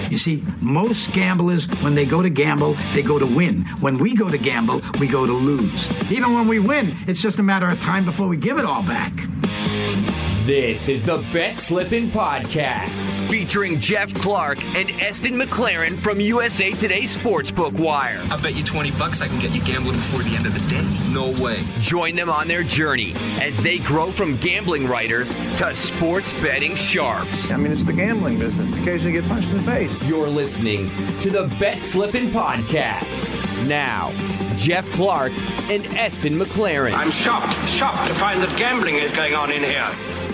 You see, most gamblers, when they go to gamble, they go to win. When we go to gamble, we go to lose. Even when we win, it's just a matter of time before we give it all back. This is the Bet Slippin' Podcast, featuring Jeff Clark and Eston McLaren from USA Today Sportsbook Wire. I bet you $20 I can get you gambling before the end of the day. No way. Join them on their journey as they grow from gambling writers to sports betting sharps. I mean, it's the gambling business. Occasionally you get punched in the face. You're listening to the Bet Slippin' Podcast. Now, Jeff Clark and Eston McLaren. I'm shocked to find that gambling is going on in here.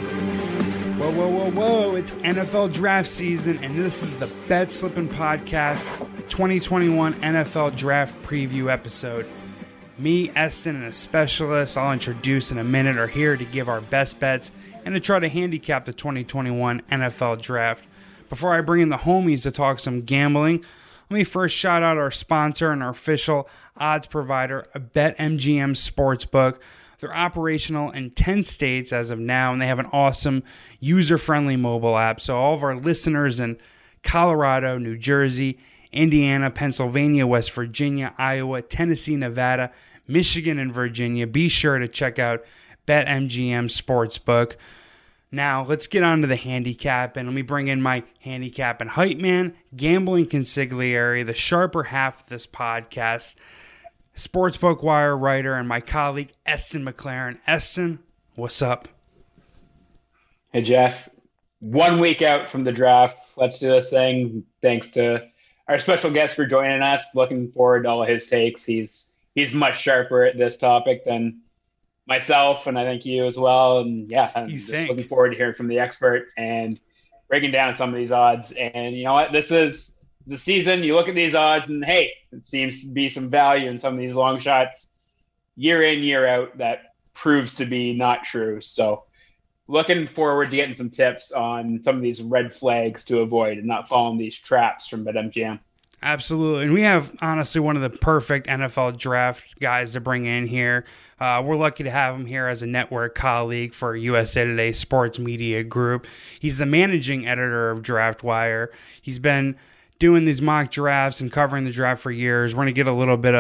Whoa. It's NFL draft season, and this is the Bet Slippin' Podcast 2021 NFL Draft Preview episode. Me, Eston, and a specialist I'll introduce in a minute are here to give our best bets and to try to handicap the 2021 NFL Draft. Before I bring in the homies to talk some gambling, let me first shout out our sponsor and our official odds provider, BetMGM Sportsbook. They're operational in 10 states as of now, and they have an awesome user-friendly mobile app. So all of our listeners in Colorado, New Jersey, Indiana, Pennsylvania, West Virginia, Iowa, Tennessee, Nevada, Michigan, and Virginia, be sure to check out BetMGM Sportsbook. Now, let's get on to the handicap, and let me bring in my handicap and hype man, gambling consigliere, the sharper half of this podcast, Sportsbook Wire writer, and my colleague, Eston McLaren. Eston, what's up? Hey, Jeff. 1 week out from the draft. Let's do this thing. Thanks to our special guest for joining us. Looking forward to all his takes. He's much sharper at this topic than myself, and I think you as well. And yeah, I'm just looking forward to hearing from the expert and breaking down some of these odds. And you know what? This is the season. You look at these odds and hey, it seems to be some value in some of these long shots year in, year out that proves to be not true. So looking forward to getting some tips on some of these red flags to avoid and not falling these traps from BetMGM. Absolutely. And we have, honestly, one of the perfect NFL draft guys to bring in here. We're lucky to have him here as a network colleague for USA Today Sports Media Group. He's the managing editor of Draft Wire. He's been doing these mock drafts and covering the draft for years. We're going to get a little bit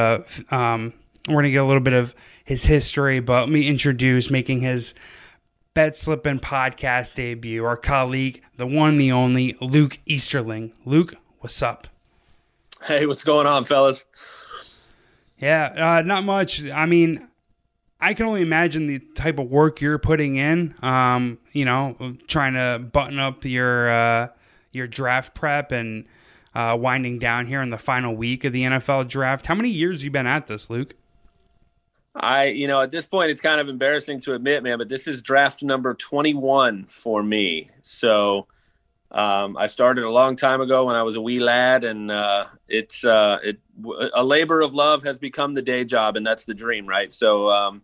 of his history, but let me introduce, making his Bet Slippin' podcast debut, our colleague, the one, the only, Luke Easterling. Luke, what's up? Hey, what's going on, fellas? Yeah, not much. I mean, I can only imagine the type of work you're putting in, trying to button up your draft prep and winding down here in the final week of the NFL draft. How many years have you been at this, Luke? At this point, it's kind of embarrassing to admit, man, but this is draft number 21 for me. So I started a long time ago when I was a wee lad, and a labor of love has become the day job, and that's the dream, right? So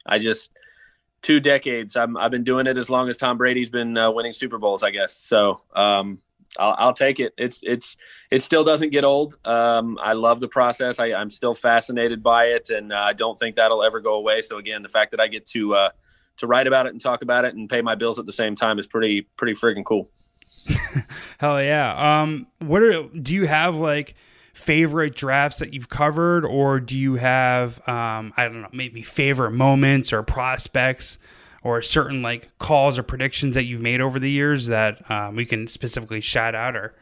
2 decades. I've been doing it as long as Tom Brady's been winning Super Bowls, I guess. So I'll take it. It still doesn't get old. I love the process. I'm still fascinated by it, and I don't think that'll ever go away. So again, the fact that I get to write about it and talk about it and pay my bills at the same time is pretty freaking cool. Hell yeah. Do you have like favorite drafts that you've covered, or do you have maybe favorite moments or prospects or certain like calls or predictions that you've made over the years that we can specifically shout out, or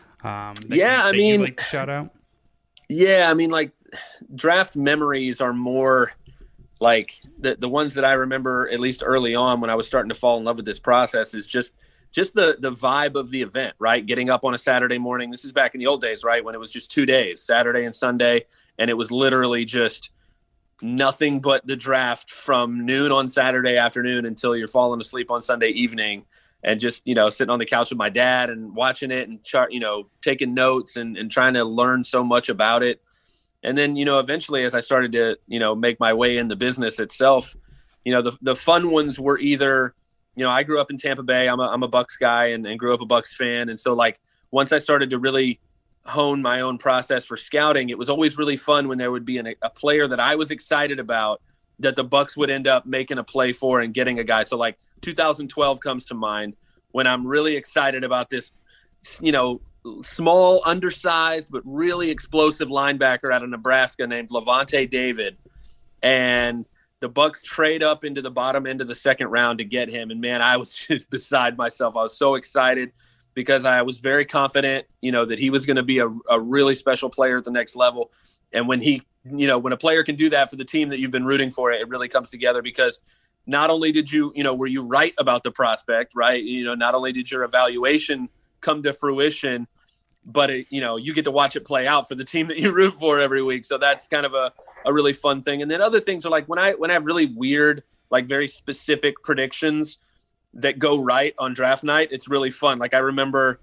you'd like to shout out? Yeah, I mean, like, draft memories are more like the ones that I remember, at least early on when I was starting to fall in love with this process, is just the vibe of the event, right? Getting up on a Saturday morning. This is back in the old days, right? When it was just 2 days, Saturday and Sunday. And it was literally just nothing but the draft from noon on Saturday afternoon until you're falling asleep on Sunday evening, and just, sitting on the couch with my dad and watching it and taking notes and trying to learn so much about it. And then, eventually as I started to, make my way in the business itself, the fun ones were either, I grew up in Tampa Bay. I'm a Bucs guy and grew up a Bucs fan. And so like, once I started to really hone my own process for scouting, it was always really fun when there would be a player that I was excited about that the Bucs would end up making a play for and getting a guy. So like 2012 comes to mind when I'm really excited about this, small, undersized, but really explosive linebacker out of Nebraska named Levante David. And the Bucs trade up into the bottom end of the second round to get him. And man, I was just beside myself. I was so excited because I was very confident, that he was going to be a really special player at the next level. And when when a player can do that for the team that you've been rooting for, it really comes together because not only did you, were you right about the prospect, right? Not only did your evaluation come to fruition, but you get to watch it play out for the team that you root for every week. So that's kind of a really fun thing. And then other things are like when I have really weird, like very specific predictions that go right on draft night, it's really fun. Like I remember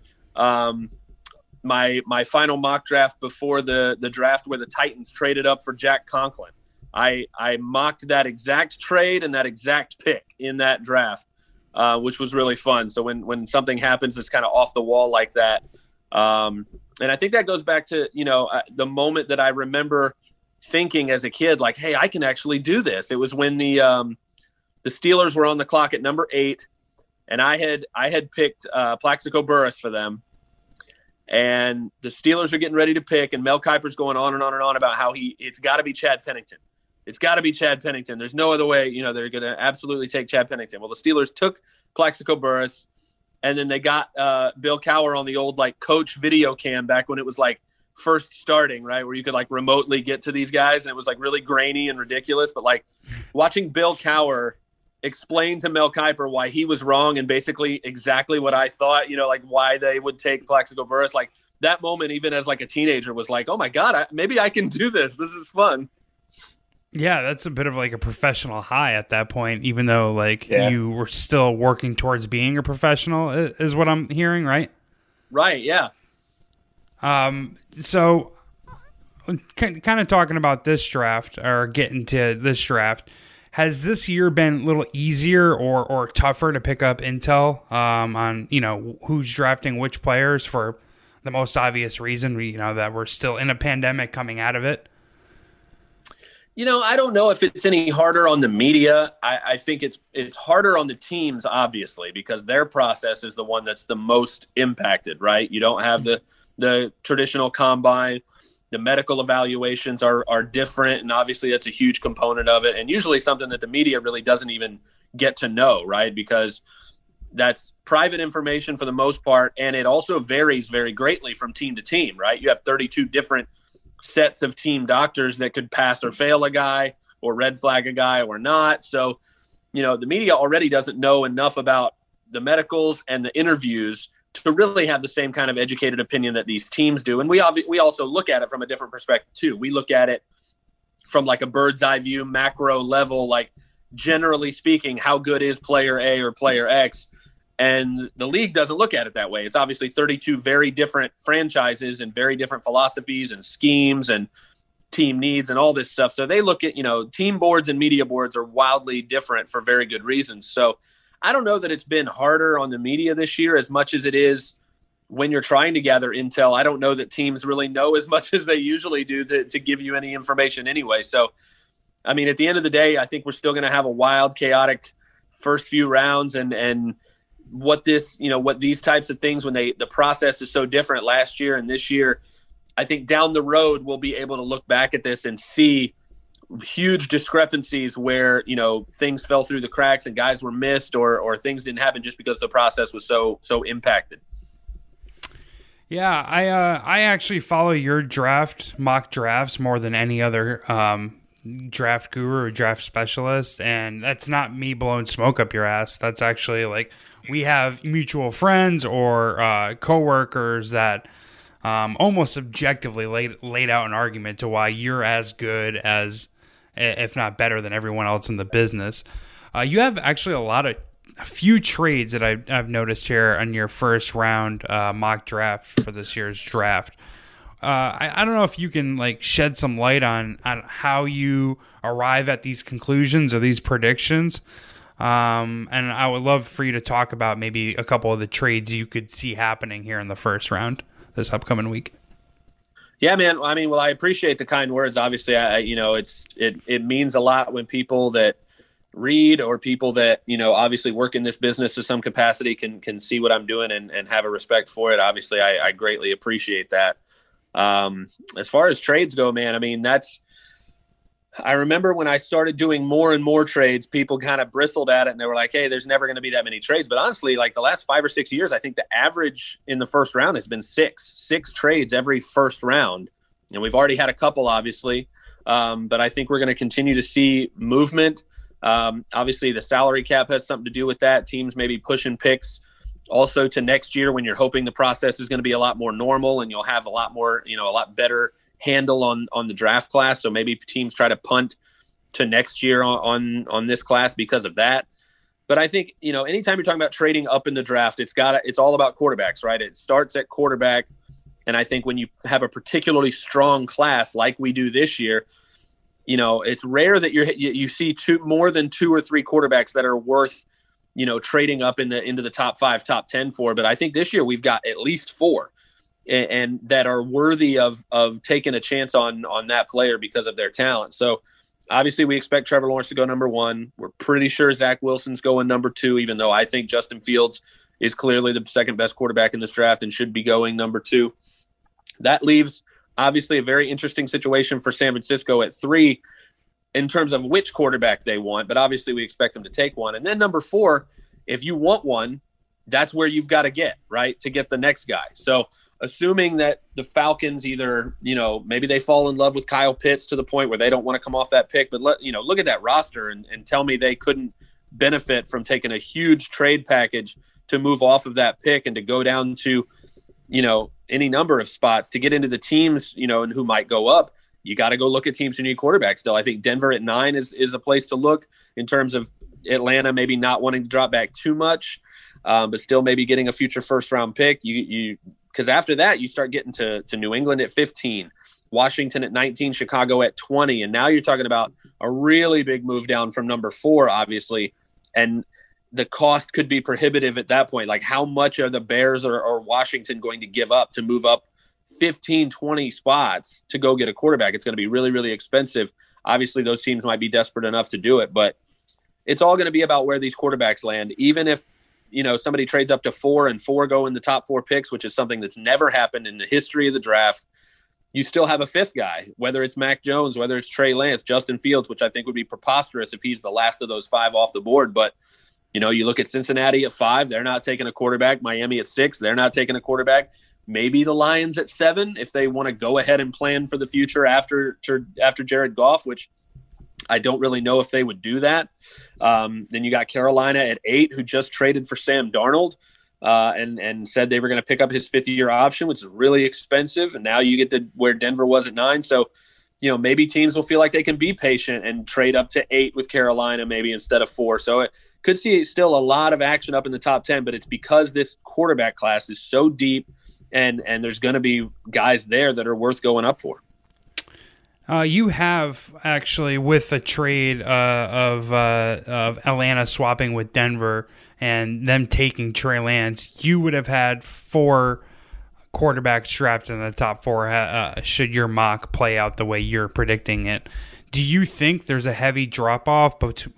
my final mock draft before the draft where the Titans traded up for Jack Conklin. I mocked that exact trade and that exact pick in that draft, which was really fun. So when something happens that's kind of off the wall like that, and I think that goes back to, the moment that I remember thinking as a kid, like, hey, I can actually do this. It was when the Steelers were on the clock at number 8, and I had picked Plaxico Burress for them. And the Steelers are getting ready to pick, and Mel Kiper's going on and on and on about how it's got to be Chad Pennington. It's got to be Chad Pennington. There's no other way, they're going to absolutely take Chad Pennington. Well, the Steelers took Plaxico Burress, and then they got Bill Cowher on the old coach video cam back when it was first starting, right, where you could remotely get to these guys, and it was really grainy and ridiculous. But watching Bill Cowher explain to Mel Kiper why he was wrong and basically exactly what I thought, why they would take Plaxico Burress, that moment, even as a teenager, was oh my God, maybe I can do this. This is fun. Yeah, that's a bit of a professional high at that point, even though you were still working towards being a professional, is what I'm hearing, right? Right, yeah. So kind of talking about this draft or getting to this draft, has this year been a little easier or tougher to pick up intel on, who's drafting which players for the most obvious reason, that we're still in a pandemic coming out of it? I don't know if it's any harder on the media. I think it's harder on the teams, obviously, because their process is the one that's the most impacted, right? You don't have the traditional combine. The medical evaluations are different, and obviously that's a huge component of it, and usually something that the media really doesn't even get to know, right? Because that's private information for the most part, and it also varies very greatly from team to team, right? You have 32 different sets of team doctors that could pass or fail a guy or red flag a guy or not. So, the media already doesn't know enough about the medicals and the interviews to really have the same kind of educated opinion that these teams do. And we also look at it from a different perspective too. We look at it from a bird's eye view, macro level, generally speaking, how good is player A or player X? And the league doesn't look at it that way. It's obviously 32 very different franchises and very different philosophies and schemes and team needs and all this stuff. So they look at, team boards and media boards are wildly different for very good reasons. So I don't know that it's been harder on the media this year as much as it is when you're trying to gather intel. I don't know that teams really know as much as they usually do to give you any information anyway. So, I mean, at the end of the day, I think we're still going to have a wild, chaotic first few rounds and what these types of things, when the process is so different last year and this year, I think down the road, we'll be able to look back at this and see huge discrepancies where, things fell through the cracks and guys were missed or things didn't happen just because the process was so impacted. Yeah. I actually follow your mock drafts more than any other, draft guru or draft specialist. And that's not me blowing smoke up your ass. That's actually we have mutual friends or, coworkers that, almost objectively laid out an argument to why you're as good as, if not better than everyone else in the business. You have actually a few trades that I've noticed here on your first round mock draft for this year's draft. I don't know if you can shed some light on how you arrive at these conclusions or these predictions. And I would love for you to talk about maybe a couple of the trades you could see happening here in the first round this upcoming week. Yeah, man. I mean, well, I appreciate the kind words. Obviously, it means a lot when people that read or people that, obviously work in this business to some capacity can see what I'm doing and have a respect for it. Obviously, I greatly appreciate that. As far as trades go, man, I mean, I remember when I started doing more and more trades, people kind of bristled at it and they were like, hey, there's never going to be that many trades. But honestly, like the last 5 or 6 years, I think the average in the first round has been six trades every first round. And we've already had a couple, obviously. But I think we're going to continue to see movement. Obviously, the salary cap has something to do with that. Teams maybe pushing picks also to next year when you're hoping the process is going to be a lot more normal and you'll have a lot more, a lot better handle on the draft class. So maybe teams try to punt to next year on this class because of that. But I think, anytime you're talking about trading up in the draft, it's all about quarterbacks, right? It starts at quarterback. And I think when you have a particularly strong class like we do this year, it's rare that you see more than 2 or 3 quarterbacks that are worth, trading up into the top 5, top 10 for. But I think this year we've got at least 4 and that are worthy of taking a chance on that player because of their talent. So obviously we expect Trevor Lawrence to go number 1. We're pretty sure Zach Wilson's going number 2, even though I think Justin Fields is clearly the second best quarterback in this draft and should be going number 2. That leaves obviously a very interesting situation for San Francisco at 3 in terms of which quarterback they want, but obviously we expect them to take one. And then number 4, if you want one, that's where you've got to get, right, to get the next guy. So assuming that the Falcons either, maybe they fall in love with Kyle Pitts to the point where they don't want to come off that pick, but look at that roster and tell me they couldn't benefit from taking a huge trade package to move off of that pick and to go down to, any number of spots to get into the teams, and who might go up. You got to go look at teams who need quarterbacks still. I think Denver at 9 is a place to look in terms of Atlanta maybe not wanting to drop back too much, but still maybe getting a future first-round pick. Because after that, you start getting to New England at 15, Washington at 19, Chicago at 20, and now you're talking about a really big move down from number 4, obviously, and the cost could be prohibitive at that point. Like how much are the Bears or Washington going to give up to move up 15, 20 spots to go get a quarterback? It's going to be really, really expensive. Obviously, those teams might be desperate enough to do it, but it's all going to be about where these quarterbacks land. Even if, somebody trades up to 4 and 4 go in the top 4 picks, which is something that's never happened in the history of the draft, you still have a 5th guy, whether it's Mac Jones, whether it's Trey Lance, Justin Fields, which I think would be preposterous if he's the last of those 5 off the board. But you look at Cincinnati at 5, they're not taking a quarterback. Miami at 6, they're not taking a quarterback. Maybe the Lions at 7, if they want to go ahead and plan for the future after Jared Goff, which I don't really know if they would do that. Then you got Carolina at 8, who just traded for Sam Darnold and said they were going to pick up his 5th-year option, which is really expensive. And now you get to where Denver was at 9. So, maybe teams will feel like they can be patient and trade up to 8 with Carolina maybe instead of 4. So it could see still a lot of action up in the top 10, but it's because this quarterback class is so deep and there's going to be guys there that are worth going up for. You have actually, with a trade of Atlanta swapping with Denver and them taking Trey Lance, you would have had 4 quarterbacks drafted in the top 4 should your mock play out the way you're predicting it. Do you think there's a heavy drop-off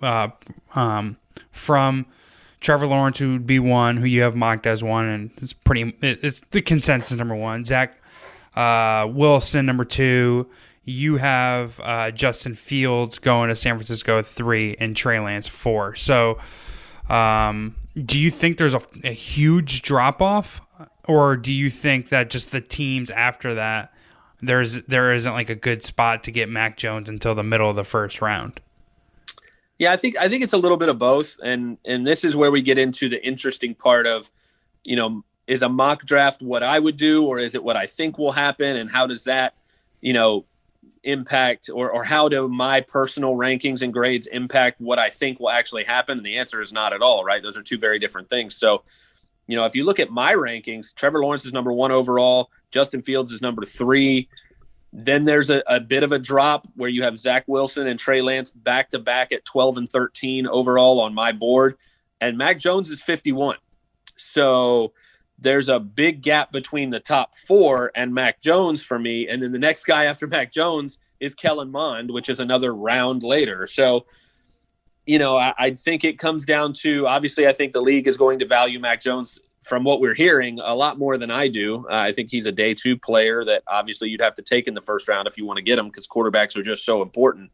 from Trevor Lawrence, who would be 1, who you have mocked as 1, and it's the consensus number 1. Zach Wilson, number 2. You have Justin Fields going to San Francisco at 3 and Trey Lance 4. So do you think there's a huge drop-off, or do you think that just the teams after that, there isn't like a good spot to get Mac Jones until the middle of the first round? Yeah, I think it's a little bit of both, and this is where we get into the interesting part of, is a mock draft what I would do, or is it what I think will happen, and how does that, impact, or how do my personal rankings and grades impact what I think will actually happen? And the answer is not at all, right? Those are 2 very different things. So, if you look at my rankings, Trevor Lawrence is number 1 overall, Justin Fields is number 3. Then there's a bit of a drop where you have Zach Wilson and Trey Lance back-to-back at 12 and 13 overall on my board. And Mac Jones is 51. So there's a big gap between the top 4 and Mac Jones for me. And then the next guy after Mac Jones is Kellen Mond, which is another round later. So, I think it comes down to, obviously, I think the league is going to value Mac Jones, from what we're hearing, a lot more than I do. I think he's a day 2 player that obviously you'd have to take in the first round if you want to get him, because quarterbacks are just so important.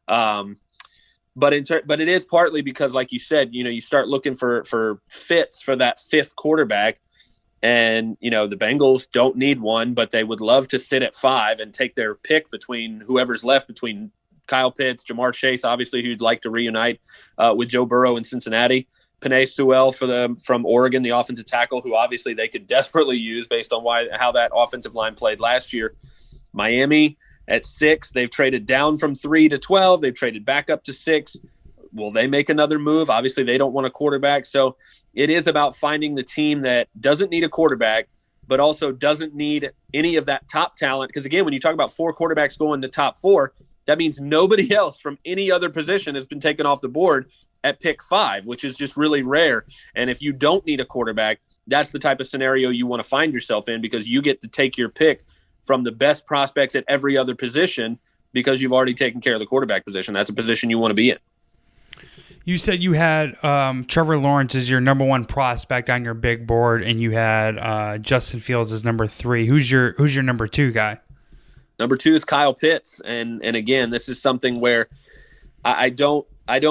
But it is partly because, like you said, you start looking for fits for that 5th quarterback, and the Bengals don't need one, but they would love to sit at 5 and take their pick between whoever's left between Kyle Pitts, Jamar Chase, obviously, who'd like to reunite with Joe Burrow in Cincinnati, Penei Sewell from Oregon, the offensive tackle, who obviously they could desperately use based on how that offensive line played last year. Miami at 6, they've traded down from 3 to 12. They've traded back up to 6. Will they make another move? Obviously, they don't want a quarterback. So it is about finding the team that doesn't need a quarterback, but also doesn't need any of that top talent. Because, again, when you talk about 4 quarterbacks going to top 4, that means nobody else from any other position has been taken off the board at pick 5, which is just really rare. And if you don't need a quarterback, that's the type of scenario you want to find yourself in, because you get to take your pick from the best prospects at every other position because you've already taken care of the quarterback position. That's a position you want to be in. You said you had Trevor Lawrence as your number 1 prospect on your big board, and you had Justin Fields as number 3. Who's your number 2 guy? Number 2 is Kyle Pitts, and again, this is something where I don't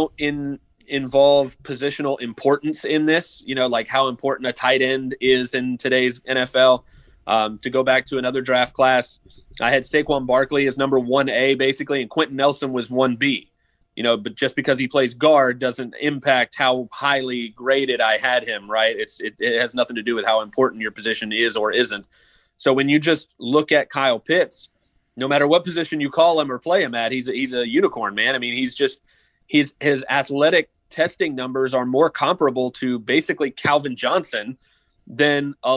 involve positional importance in this. Like how important a tight end is in today's NFL. To go back to another draft class, I had Saquon Barkley as number 1A basically, and Quentin Nelson was 1B. But just because he plays guard doesn't impact how highly graded I had him, right? It has nothing to do with how important your position is or isn't. So when you just look at Kyle Pitts, no matter what position you call him or play him at, he's a unicorn, man. I mean, his athletic testing numbers are more comparable to basically Calvin Johnson than a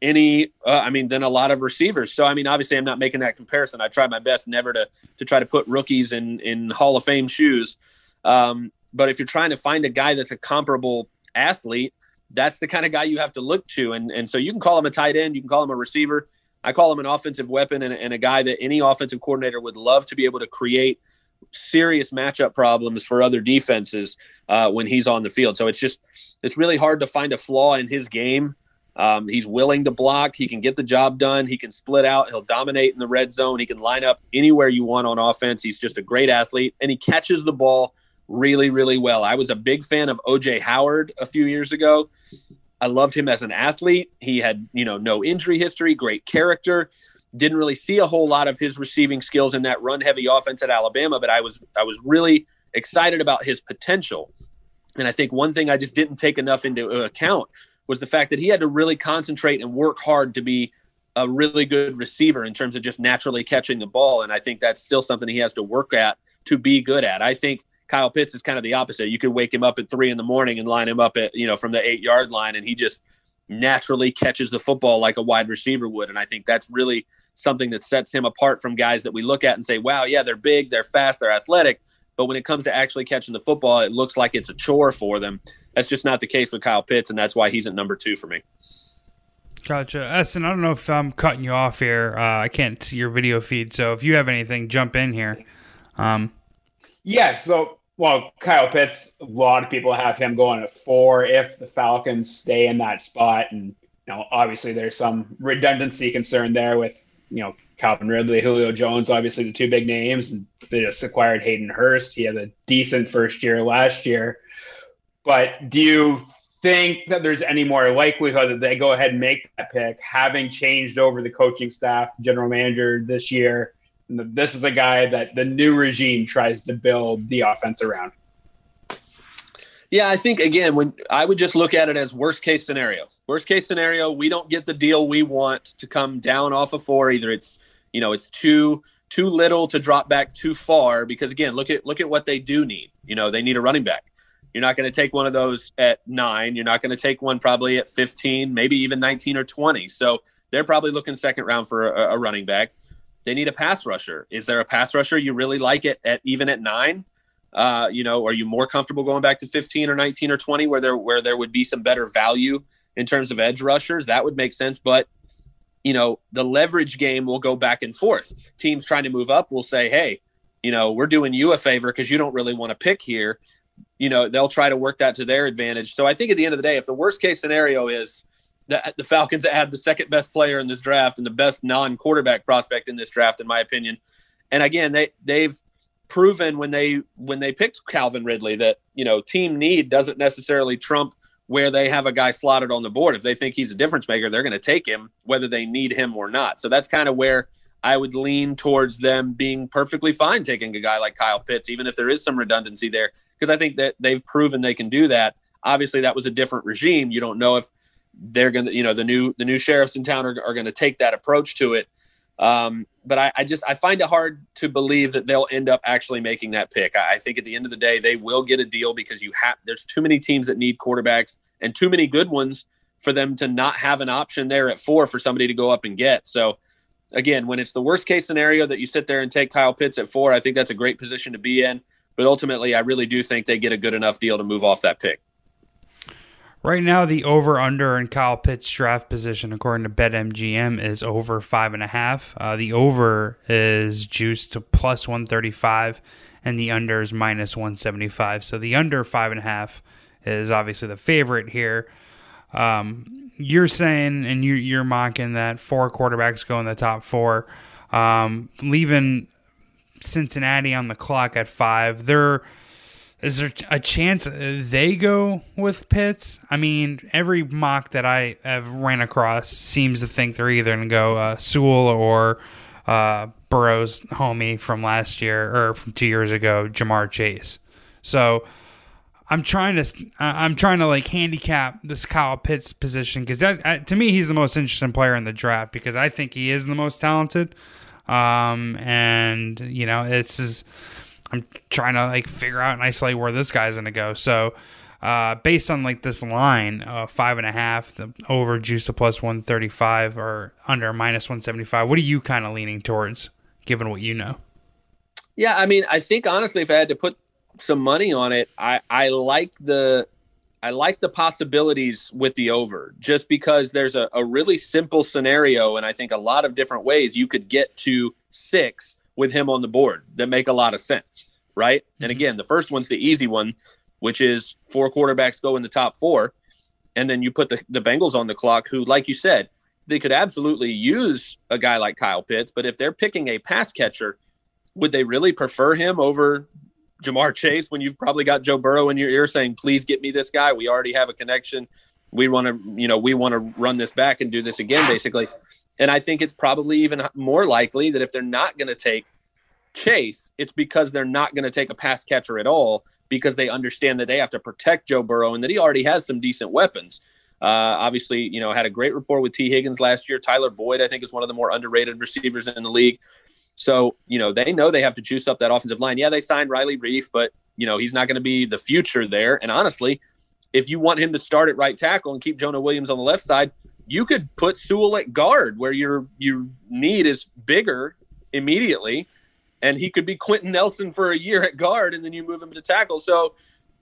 lot of receivers. So, I mean, obviously I'm not making that comparison. I try my best never to try to put rookies in Hall of Fame shoes. But if you're trying to find a guy that's a comparable athlete, that's the kind of guy you have to look to. And so you can call him a tight end, you can call him a receiver. I call him an offensive weapon and a guy that any offensive coordinator would love to be able to create serious matchup problems for other defenses when he's on the field. So it's really hard to find a flaw in his game. He's willing to block. He can get the job done. He can split out. He'll dominate in the red zone. He can line up anywhere you want on offense. He's just a great athlete, and he catches the ball really, really well. I was a big fan of O.J. Howard a few years ago. I loved him as an athlete. He had, no injury history, great character. Didn't really see a whole lot of his receiving skills in that run-heavy offense at Alabama, but I was really excited about his potential. And I think one thing I just didn't take enough into account was the fact that he had to really concentrate and work hard to be a really good receiver in terms of just naturally catching the ball. And I think that's still something he has to work at to be good at. I think Kyle Pitts is kind of the opposite. You could wake him up at 3 a.m. and line him up at, from the 8-yard line, and he just naturally catches the football like a wide receiver would. And I think that's really something that sets him apart from guys that we look at and say, wow, yeah, they're big, they're fast, they're athletic. But when it comes to actually catching the football, it looks like it's a chore for them. That's just not the case with Kyle Pitts, and that's why he's at number 2 for me. Gotcha. Esten, I don't know if I'm cutting you off here. I can't see your video feed, so if you have anything, jump in here. Kyle Pitts, a lot of people have him going at 4 if the Falcons stay in that spot. And, obviously there's some redundancy concern there with, Calvin Ridley, Julio Jones, obviously the 2 big names. And they just acquired Hayden Hurst. He had a decent first year last year. But do you think that there's any more likelihood that they go ahead and make that pick, having changed over the coaching staff, general manager this year? This is a guy that the new regime tries to build the offense around. Yeah, I think, again, when I would just look at it as worst case scenario. Worst case scenario, we don't get the deal we want to come down off of 4. Either it's too little to drop back too far, because, again, look at what they do need. They need a running back. You're not going to take one of those at 9. You're not going to take one probably at 15, maybe even 19 or 20. So they're probably looking second round for a running back. They need a pass rusher. Is there a pass rusher you really like it at even at 9? Are you more comfortable going back to 15 or 19 or 20 where there would be some better value in terms of edge rushers? That would make sense. But, the leverage game will go back and forth. Teams trying to move up will say, hey, we're doing you a favor because you don't really want to pick here. they'll try to work that to their advantage. So I think at the end of the day, if the worst case scenario is that the Falcons add the second best player in this draft and the best non-quarterback prospect in this draft, in my opinion, and again, they've proven when they picked Calvin Ridley that, team need doesn't necessarily trump where they have a guy slotted on the board. If they think he's a difference maker, they're going to take him whether they need him or not. So that's kind of where I would lean towards them being perfectly fine taking a guy like Kyle Pitts, even if there is some redundancy there, because I think that they've proven they can do that. Obviously, that was a different regime. You don't know if they're going to, the new sheriffs in town are going to take that approach to it. But I find it hard to believe that they'll end up actually making that pick. I think at the end of the day, they will get a deal because there's too many teams that need quarterbacks and too many good ones for them to not have an option there at 4 for somebody to go up and get. So again, when it's the worst case scenario that you sit there and take Kyle Pitts at 4, I think that's a great position to be in. But ultimately, I really do think they get a good enough deal to move off that pick. Right now, the over-under in Kyle Pitts' draft position, according to BetMGM, is over 5.5. The over is juiced to plus 135, and the under is minus 175. So the under 5.5 is obviously the favorite here. You're saying, and you're mocking that 4 quarterbacks go in the top 4, leaving Cincinnati on the clock at 5. Is there a chance they go with Pitts? I mean, every mock that I have ran across seems to think they're either going to go Sewell or Burrow's homie from last year or from 2 years ago, Jamar Chase. So I'm trying to like handicap this Kyle Pitts position because to me he's the most interesting player in the draft because I think he is the most talented. And I'm trying to like figure out and isolate where this guy's going to go. So, based on like this line, 5.5, the over juice to plus 135 or under minus 175. What are you kind of leaning towards, given what you know? Yeah, I mean, I think honestly, if I had to put some money on it, I like the possibilities with the over, just because there's a really simple scenario, and I think a lot of different ways you could get to 6 with him on the board that make a lot of sense, right? Mm-hmm. And again, the first one's the easy one, which is 4 quarterbacks go in the top 4, and then you put the Bengals on the clock, who, like you said, they could absolutely use a guy like Kyle Pitts, but if they're picking a pass catcher, would they really prefer him over Jamar Chase when you've probably got Joe Burrow in your ear saying, please get me this guy? We already have a connection. We want to run this back and do this again, basically. And I think it's probably even more likely that if they're not going to take Chase, it's because they're not going to take a pass catcher at all because they understand that they have to protect Joe Burrow and that he already has some decent weapons. Obviously, had a great rapport with T. Higgins last year. Tyler Boyd, I think, is one of the more underrated receivers in the league. So, they know they have to juice up that offensive line. Yeah, they signed Riley Reif, but, he's not going to be the future there. And honestly, if you want him to start at right tackle and keep Jonah Williams on the left side, you could put Sewell at guard where your need is bigger immediately, and he could be Quentin Nelson for a year at guard, and then you move him to tackle. So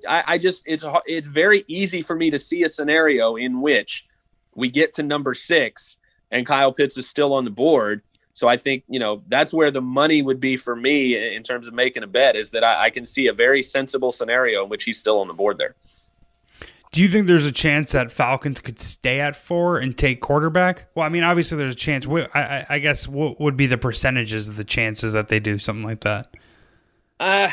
it's very easy for me to see a scenario in which we get to number 6 and Kyle Pitts is still on the board. So I think, that's where the money would be for me in terms of making a bet, is that I can see a very sensible scenario in which he's still on the board there. Do you think there's a chance that Falcons could stay at 4 and take quarterback? Well, I mean, obviously there's a chance. I guess what would be the percentages of the chances that they do something like that? I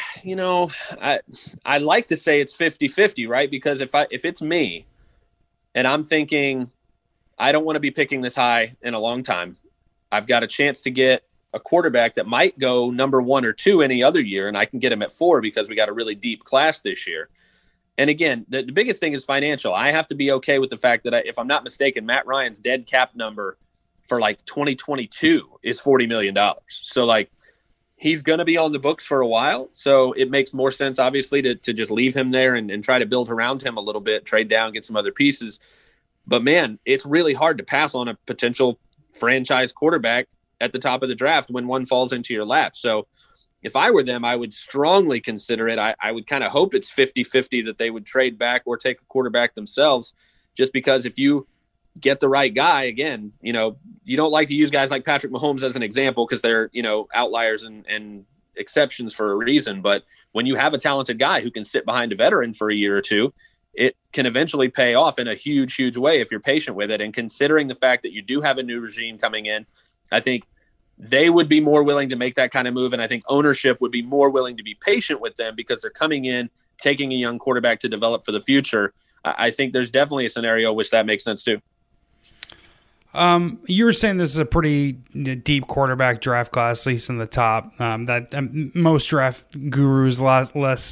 like to say it's 50-50, right? Because if it's me and I'm thinking I don't want to be picking this high in a long time, I've got a chance to get a quarterback that might go number 1 or 2 any other year, and I can get him at 4 because we got a really deep class this year. And again, the biggest thing is financial. I have to be okay with the fact that if I'm not mistaken, Matt Ryan's dead cap number for like 2022 is $40 million. So like he's going to be on the books for a while. So it makes more sense, obviously, to just leave him there and try to build around him a little bit, trade down, get some other pieces. But man, it's really hard to pass on a potential franchise quarterback at the top of the draft when one falls into your lap. So if I were them, I would strongly consider it. I would kind of hope it's 50-50 that they would trade back or take a quarterback themselves, just because if you get the right guy, again, you don't like to use guys like Patrick Mahomes as an example because they're, outliers and exceptions for a reason. But when you have a talented guy who can sit behind a veteran for a year or two, it can eventually pay off in a huge, huge way if you're patient with it. And considering the fact that you do have a new regime coming in, I think they would be more willing to make that kind of move. And I think ownership would be more willing to be patient with them because they're coming in, taking a young quarterback to develop for the future. I think there's definitely a scenario in which that makes sense too. You were saying this is a pretty deep quarterback draft class, at least in the top. Most draft gurus, a lot less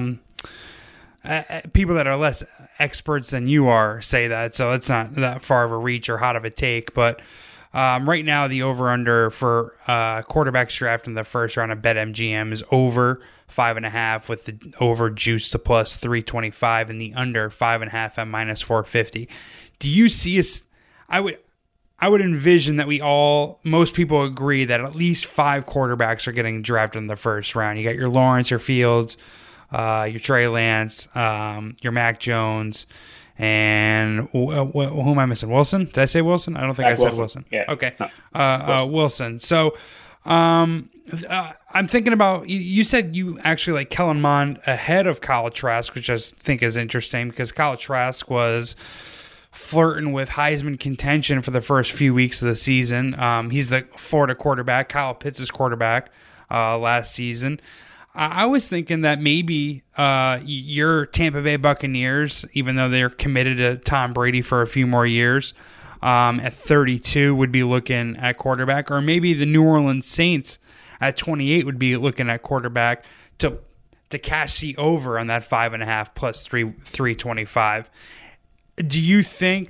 people that are less experts than you are say that. So it's not that far of a reach or hot of a take. But right now, the over/under for quarterbacks drafted in the first round of BetMGM is over 5.5, with the over juice to plus 325 and the under 5.5 at minus 450. Do you see us? I would envision that most people agree that at least 5 quarterbacks are getting drafted in the first round. You got your Lawrence, your Fields, your Trey Lance, your Mac Jones, and who am I missing? Wilson? Did I say Wilson? I don't think I said Wilson. Yeah. Okay. Wilson. So I'm thinking about, you said you actually like Kellen Mond ahead of Kyle Trask, which I think is interesting because Kyle Trask was flirting with Heisman contention for the first few weeks of the season. He's the Florida quarterback, Kyle Pitts' quarterback last season. I was thinking that maybe your Tampa Bay Buccaneers, even though they're committed to Tom Brady for a few more years, at 32 would be looking at quarterback, or maybe the New Orleans Saints at 28 would be looking at quarterback to cash the over on that 5.5 plus 325. Do you think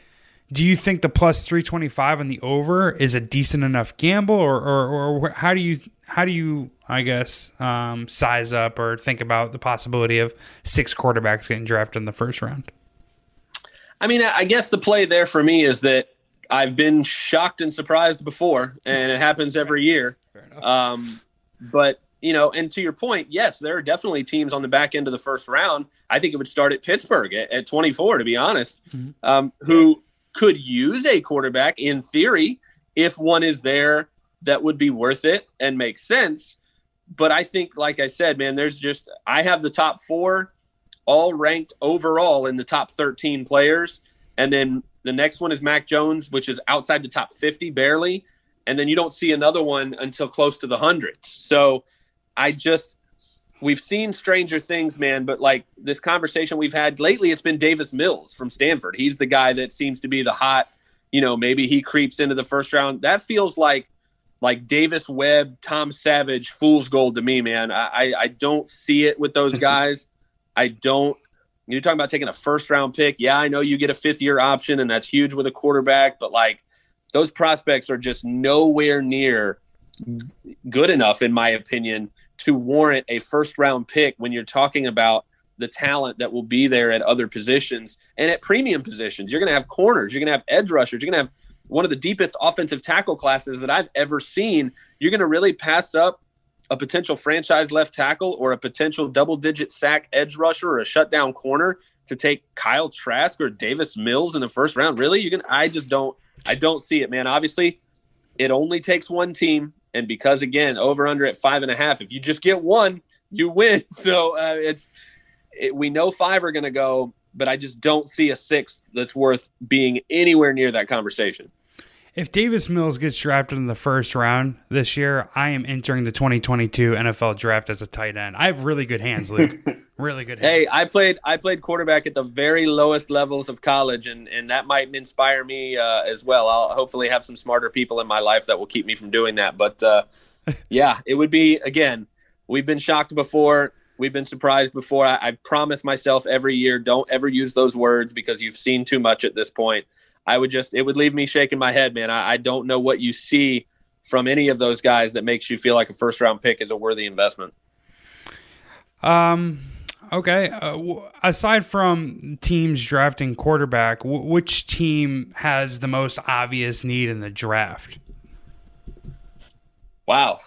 the plus 325 on the over is a decent enough gamble, or how do you I guess size up or think about the possibility of 6 quarterbacks getting drafted in the first round? I mean, I guess the play there for me is that I've been shocked and surprised before, and it happens every year. Fair enough. But and to your point, yes, there are definitely teams on the back end of the first round. I think it would start at Pittsburgh at 24, to be honest, who could use a quarterback in theory if one is there that would be worth it and make sense. But I think, like I said, man, I have the top 4 all ranked overall in the top 13 players. And then the next one is Mac Jones, which is outside the top 50 barely. And then you don't see another one until close to the hundreds. So we've seen stranger things, man, but like this conversation we've had lately, it's been Davis Mills from Stanford. He's the guy that seems to be the hot, maybe he creeps into the first round. That feels like Davis Webb, Tom Savage, fool's gold to me, man. I don't see it with those guys. You're talking about taking a first round pick. Yeah, I know you get a 5th-year option and that's huge with a quarterback, but like those prospects are just nowhere near good enough, in my opinion, to warrant a first-round pick when you're talking about the talent that will be there at other positions and at premium positions. You're going to have corners. You're going to have edge rushers. You're going to have one of the deepest offensive tackle classes that I've ever seen. You're going to really pass up a potential franchise left tackle or a potential double-digit sack edge rusher or a shutdown corner to take Kyle Trask or Davis Mills in the first round? Really? I don't see it, man. Obviously, it only takes one team. And because, again, over/under at 5.5, if you just get one, you win. So we know 5 are going to go, but I just don't see a 6th that's worth being anywhere near that conversation. If Davis Mills gets drafted in the first round this year, I am entering the 2022 NFL draft as a tight end. I have really good hands, Luke. Really good hands. Hey, I played quarterback at the very lowest levels of college, and that might inspire me as well. I'll hopefully have some smarter people in my life that will keep me from doing that. But, yeah, it would be, again, we've been shocked before. We've been surprised before. I promise myself every year, don't ever use those words because you've seen too much at this point. It would leave me shaking my head, man. I don't know what you see from any of those guys that makes you feel like a first-round pick is a worthy investment. Okay. Aside from teams drafting quarterback, which team has the most obvious need in the draft? Wow.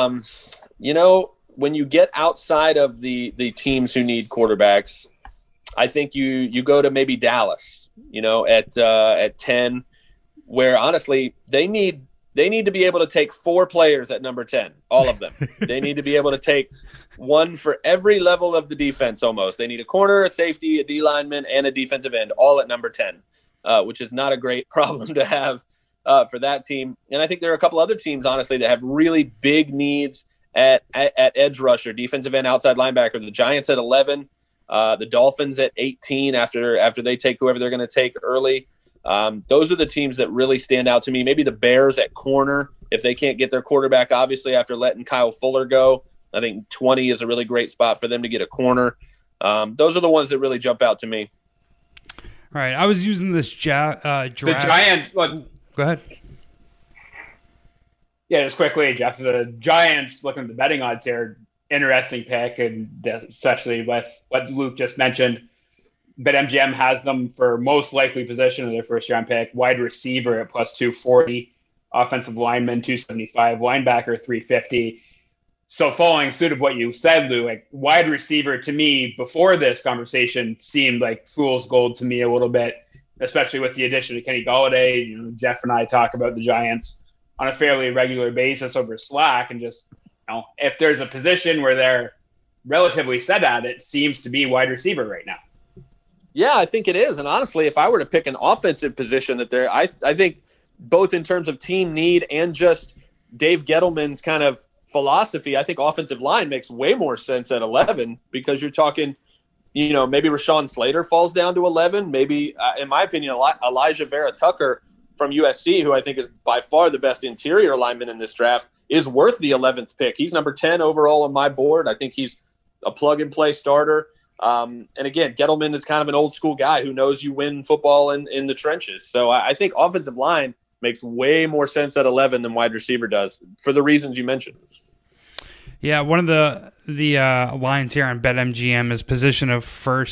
When you get outside of the teams who need quarterbacks, I think you go to maybe Dallas, at 10, where honestly they need they need to be able to take 4 players at number 10, all of them. They need to be able to take one for every level of the defense almost. They need a corner, a safety, a D lineman, and a defensive end, all at number 10, which is not a great problem to have for that team. And I think there are a couple other teams, honestly, that have really big needs at edge rusher, defensive end, outside linebacker. The Giants at 11, the Dolphins at 18 after they take whoever they're going to take early. Those are the teams that really stand out to me. Maybe the Bears at corner, if they can't get their quarterback, obviously, after letting Kyle Fuller go. I think 20 is a really great spot for them to get a corner. Those are the ones that really jump out to me. All right. I was using this draft. The Giants. Look, go ahead. Yeah, just quickly, Jeff. The Giants, looking at the betting odds here, interesting pick, and especially with what Luke just mentioned. BetMGM has them for most likely position of their first-round pick, wide receiver at plus 240, offensive lineman 275, linebacker 350. So following suit of what you said, Lou, like wide receiver to me before this conversation seemed like fool's gold to me a little bit, especially with the addition of Kenny Golladay. You know, Jeff and I talk about the Giants on a fairly regular basis over Slack, and just, you know, if there's a position where they're relatively set at, it seems to be wide receiver right now. Yeah, I think it is. And honestly, if I were to pick an offensive position that there, I think both in terms of team need and just Dave Gettleman's kind of philosophy, I think offensive line makes way more sense at 11, because you're talking, you know, maybe Rashawn Slater falls down to 11. Maybe, in my opinion, Elijah Vera Tucker from USC, who I think is by far the best interior lineman in this draft, is worth the 11th pick. He's number 10 overall on my board. I think he's a plug-and-play starter. And again, Gettleman is kind of an old-school guy who knows you win football in the trenches. So I think offensive line makes way more sense at 11 than wide receiver does, for the reasons you mentioned. Yeah, one of the lines here on BetMGM is position of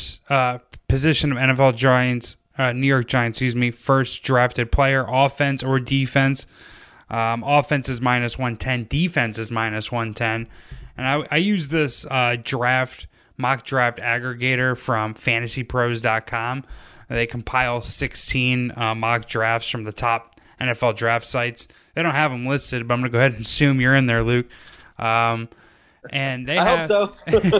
NFL Giants, New York Giants, first drafted player, offense or defense. Offense is minus 110, defense is minus 110. And I use this mock draft aggregator from fantasypros.com. They compile 16 mock drafts from the top NFL draft sites. They don't have them listed, but I'm going to go ahead and assume you're in there, Luke. And they hope so.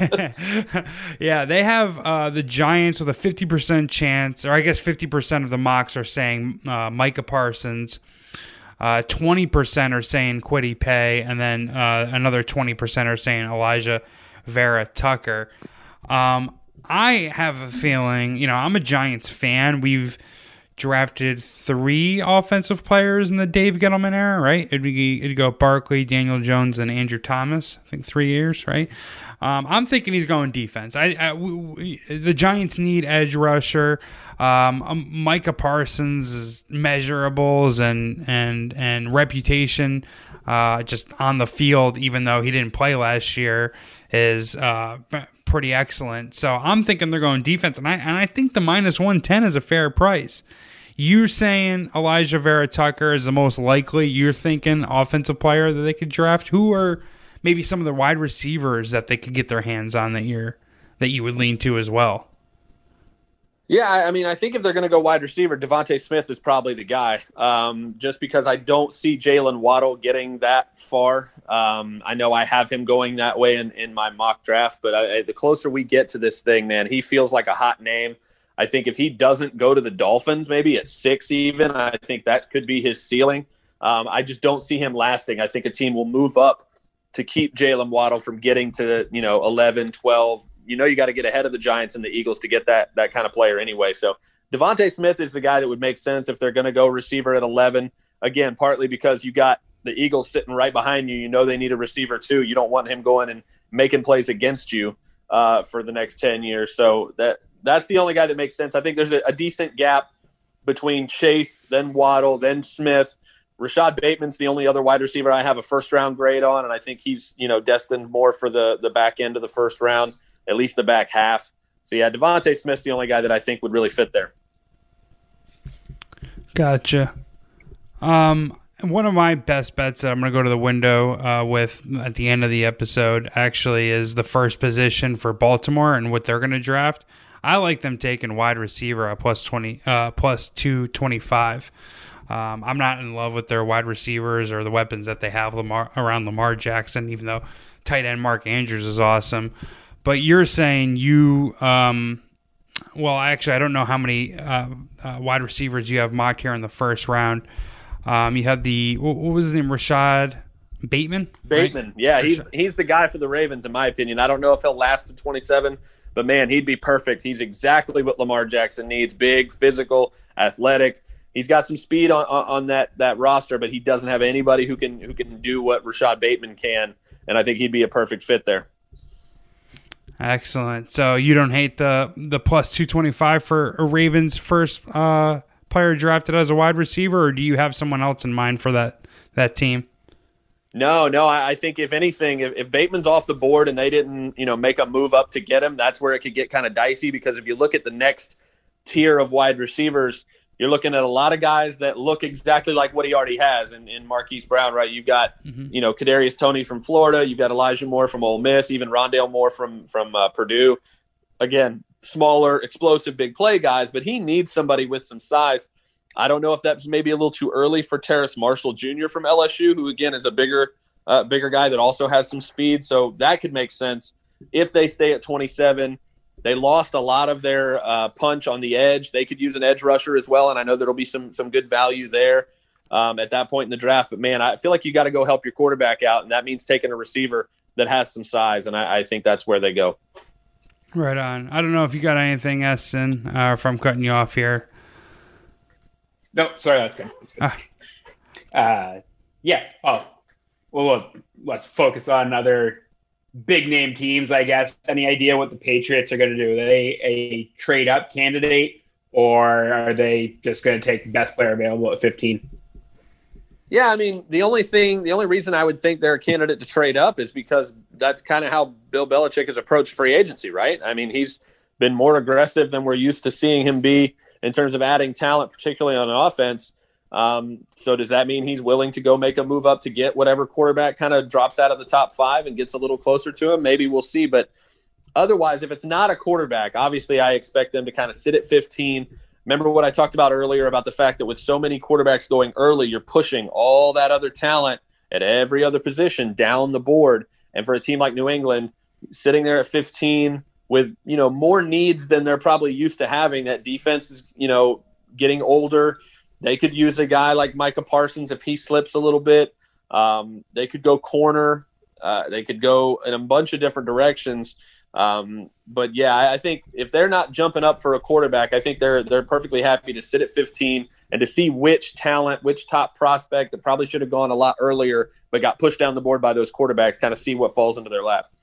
Yeah, they have the Giants with a 50% chance, or I guess 50% of the mocks are saying Micah Parsons. 20% are saying Kwity Paye, and then another 20% are saying Elijah Vera Tucker. I have a feeling, you know, I'm a Giants fan. We've drafted 3 offensive players in the Dave Gettleman era, right? It'd go Barkley, Daniel Jones, and Andrew Thomas. I think 3 years, right? I'm thinking he's going defense. The Giants need edge rusher. Micah Parsons' measurables and reputation just on the field, even though he didn't play last year, is pretty excellent. So I'm thinking they're going defense, and I think the minus 110 is a fair price. You're saying Elijah Vera Tucker is the most likely. You're thinking offensive player that they could draft. Who are maybe some of the wide receivers that they could get their hands on that you would lean to as well? Yeah, I mean, I think if they're going to go wide receiver, Devontae Smith is probably the guy, just because I don't see Jalen Waddle getting that far. I know I have him going that way in my mock draft, but the closer we get to this thing, man, he feels like a hot name. I think if he doesn't go to the Dolphins, maybe at 6 even, I think that could be his ceiling. I just don't see him lasting. I think a team will move up to keep Jalen Waddle from getting to, 11, 12. You got to get ahead of the Giants and the Eagles to get that kind of player anyway. So Devontae Smith is the guy that would make sense if they're going to go receiver at 11. Again, partly because you got the Eagles sitting right behind you. They need a receiver too. You don't want him going and making plays against you for the next 10 years. So that's the only guy that makes sense. I think there's a decent gap between Chase, then Waddle, then Smith. Rashad Bateman's the only other wide receiver I have a first-round grade on, and I think he's destined more for the back end of the first round, at least the back half. So, yeah, Devontae Smith's the only guy that I think would really fit there. Gotcha. One of my best bets that I'm going to go to the window with at the end of the episode actually is the first position for Baltimore and what they're going to draft. I like them taking wide receiver at plus 225. I'm not in love with their wide receivers or the weapons that they have around Lamar Jackson, even though tight end Mark Andrews is awesome. But you're saying well, actually, I don't know how many wide receivers you have mocked here in the first round. You had what was his name? Rashad Bateman? Bateman, right? Yeah, he's the guy for the Ravens, in my opinion. I don't know if he'll last to 27, but, man, he'd be perfect. He's exactly what Lamar Jackson needs, big, physical, athletic. He's got some speed on that roster, but he doesn't have anybody who can do what Rashad Bateman can, and I think he'd be a perfect fit there. Excellent. So you don't hate the plus 225 for a Ravens first player drafted as a wide receiver, or do you have someone else in mind for that team? No. I think if anything, if Bateman's off the board and they didn't, make a move up to get him, that's where it could get kind of dicey, because if you look at the next tier of wide receivers, you're looking at a lot of guys that look exactly like what he already has in Marquise Brown, right? You've got, Kadarius Toney from Florida. You've got Elijah Moore from Ole Miss, even Rondale Moore from Purdue. Again, smaller, explosive, big play guys, but he needs somebody with some size. I don't know if that's maybe a little too early for Terrace Marshall Jr. from LSU, who, again, is a bigger guy that also has some speed. So that could make sense if they stay at 27. They lost a lot of their punch on the edge. They could use an edge rusher as well, and I know there'll be some good value there at that point in the draft. But, man, I feel like you got to go help your quarterback out, and that means taking a receiver that has some size, and I think that's where they go. Right on. I don't know if you got anything, Essen, if I'm cutting you off here. No, sorry, that's good. Yeah. Oh, well, let's focus on other big name teams, I guess. Any idea what the Patriots are going to do? Are they a trade up candidate, or are they just going to take the best player available at 15? Yeah, I mean, the only reason I would think they're a candidate to trade up is because that's kind of how Bill Belichick has approached free agency, right? I mean, he's been more aggressive than we're used to seeing him be in terms of adding talent, particularly on an offense. So does that mean he's willing to go make a move up to get whatever quarterback kind of drops out of the top 5 and gets a little closer to him? Maybe we'll see. But otherwise, if it's not a quarterback, obviously I expect them to kind of sit at 15. Remember what I talked about earlier about the fact that with so many quarterbacks going early, you're pushing all that other talent at every other position down the board. And for a team like New England, sitting there at 15 with, more needs than they're probably used to having, that defense is, getting older. They could use a guy like Micah Parsons if he slips a little bit. They could go corner. They could go in a bunch of different directions. But yeah, I think if they're not jumping up for a quarterback, I think they're perfectly happy to sit at 15 and to see which talent, which top prospect that probably should have gone a lot earlier, but got pushed down the board by those quarterbacks, kind of see what falls into their lap.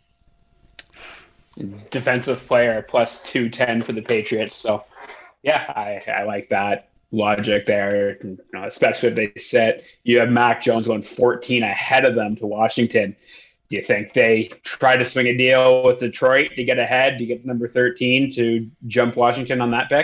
Defensive player plus 210 for the Patriots. So yeah, I like that logic there, especially if they sit. You have Mac Jones going 14 ahead of them to Washington. Do you think they try to swing a deal with Detroit to get ahead, to get number 13 to jump Washington on that pick?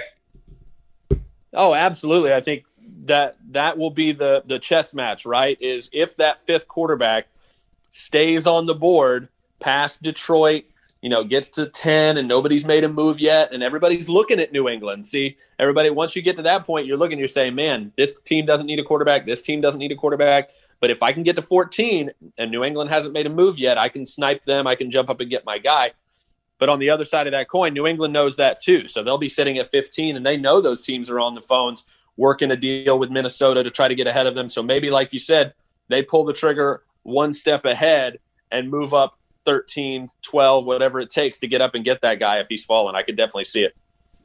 Oh, absolutely. I think that will be the chess match, right? Is if that 5th quarterback stays on the board past Detroit, gets to 10 and nobody's made a move yet, and everybody's looking at New England. See, everybody, once you get to that point, you're saying, man, this team doesn't need a quarterback. This team doesn't need a quarterback. But if I can get to 14 and New England hasn't made a move yet, I can snipe them. I can jump up and get my guy. But on the other side of that coin, New England knows that too. So they'll be sitting at 15, and they know those teams are on the phones working a deal with Minnesota to try to get ahead of them. So maybe, like you said, they pull the trigger one step ahead and move up 13, 12, whatever it takes to get up and get that guy if he's fallen. I could definitely see it.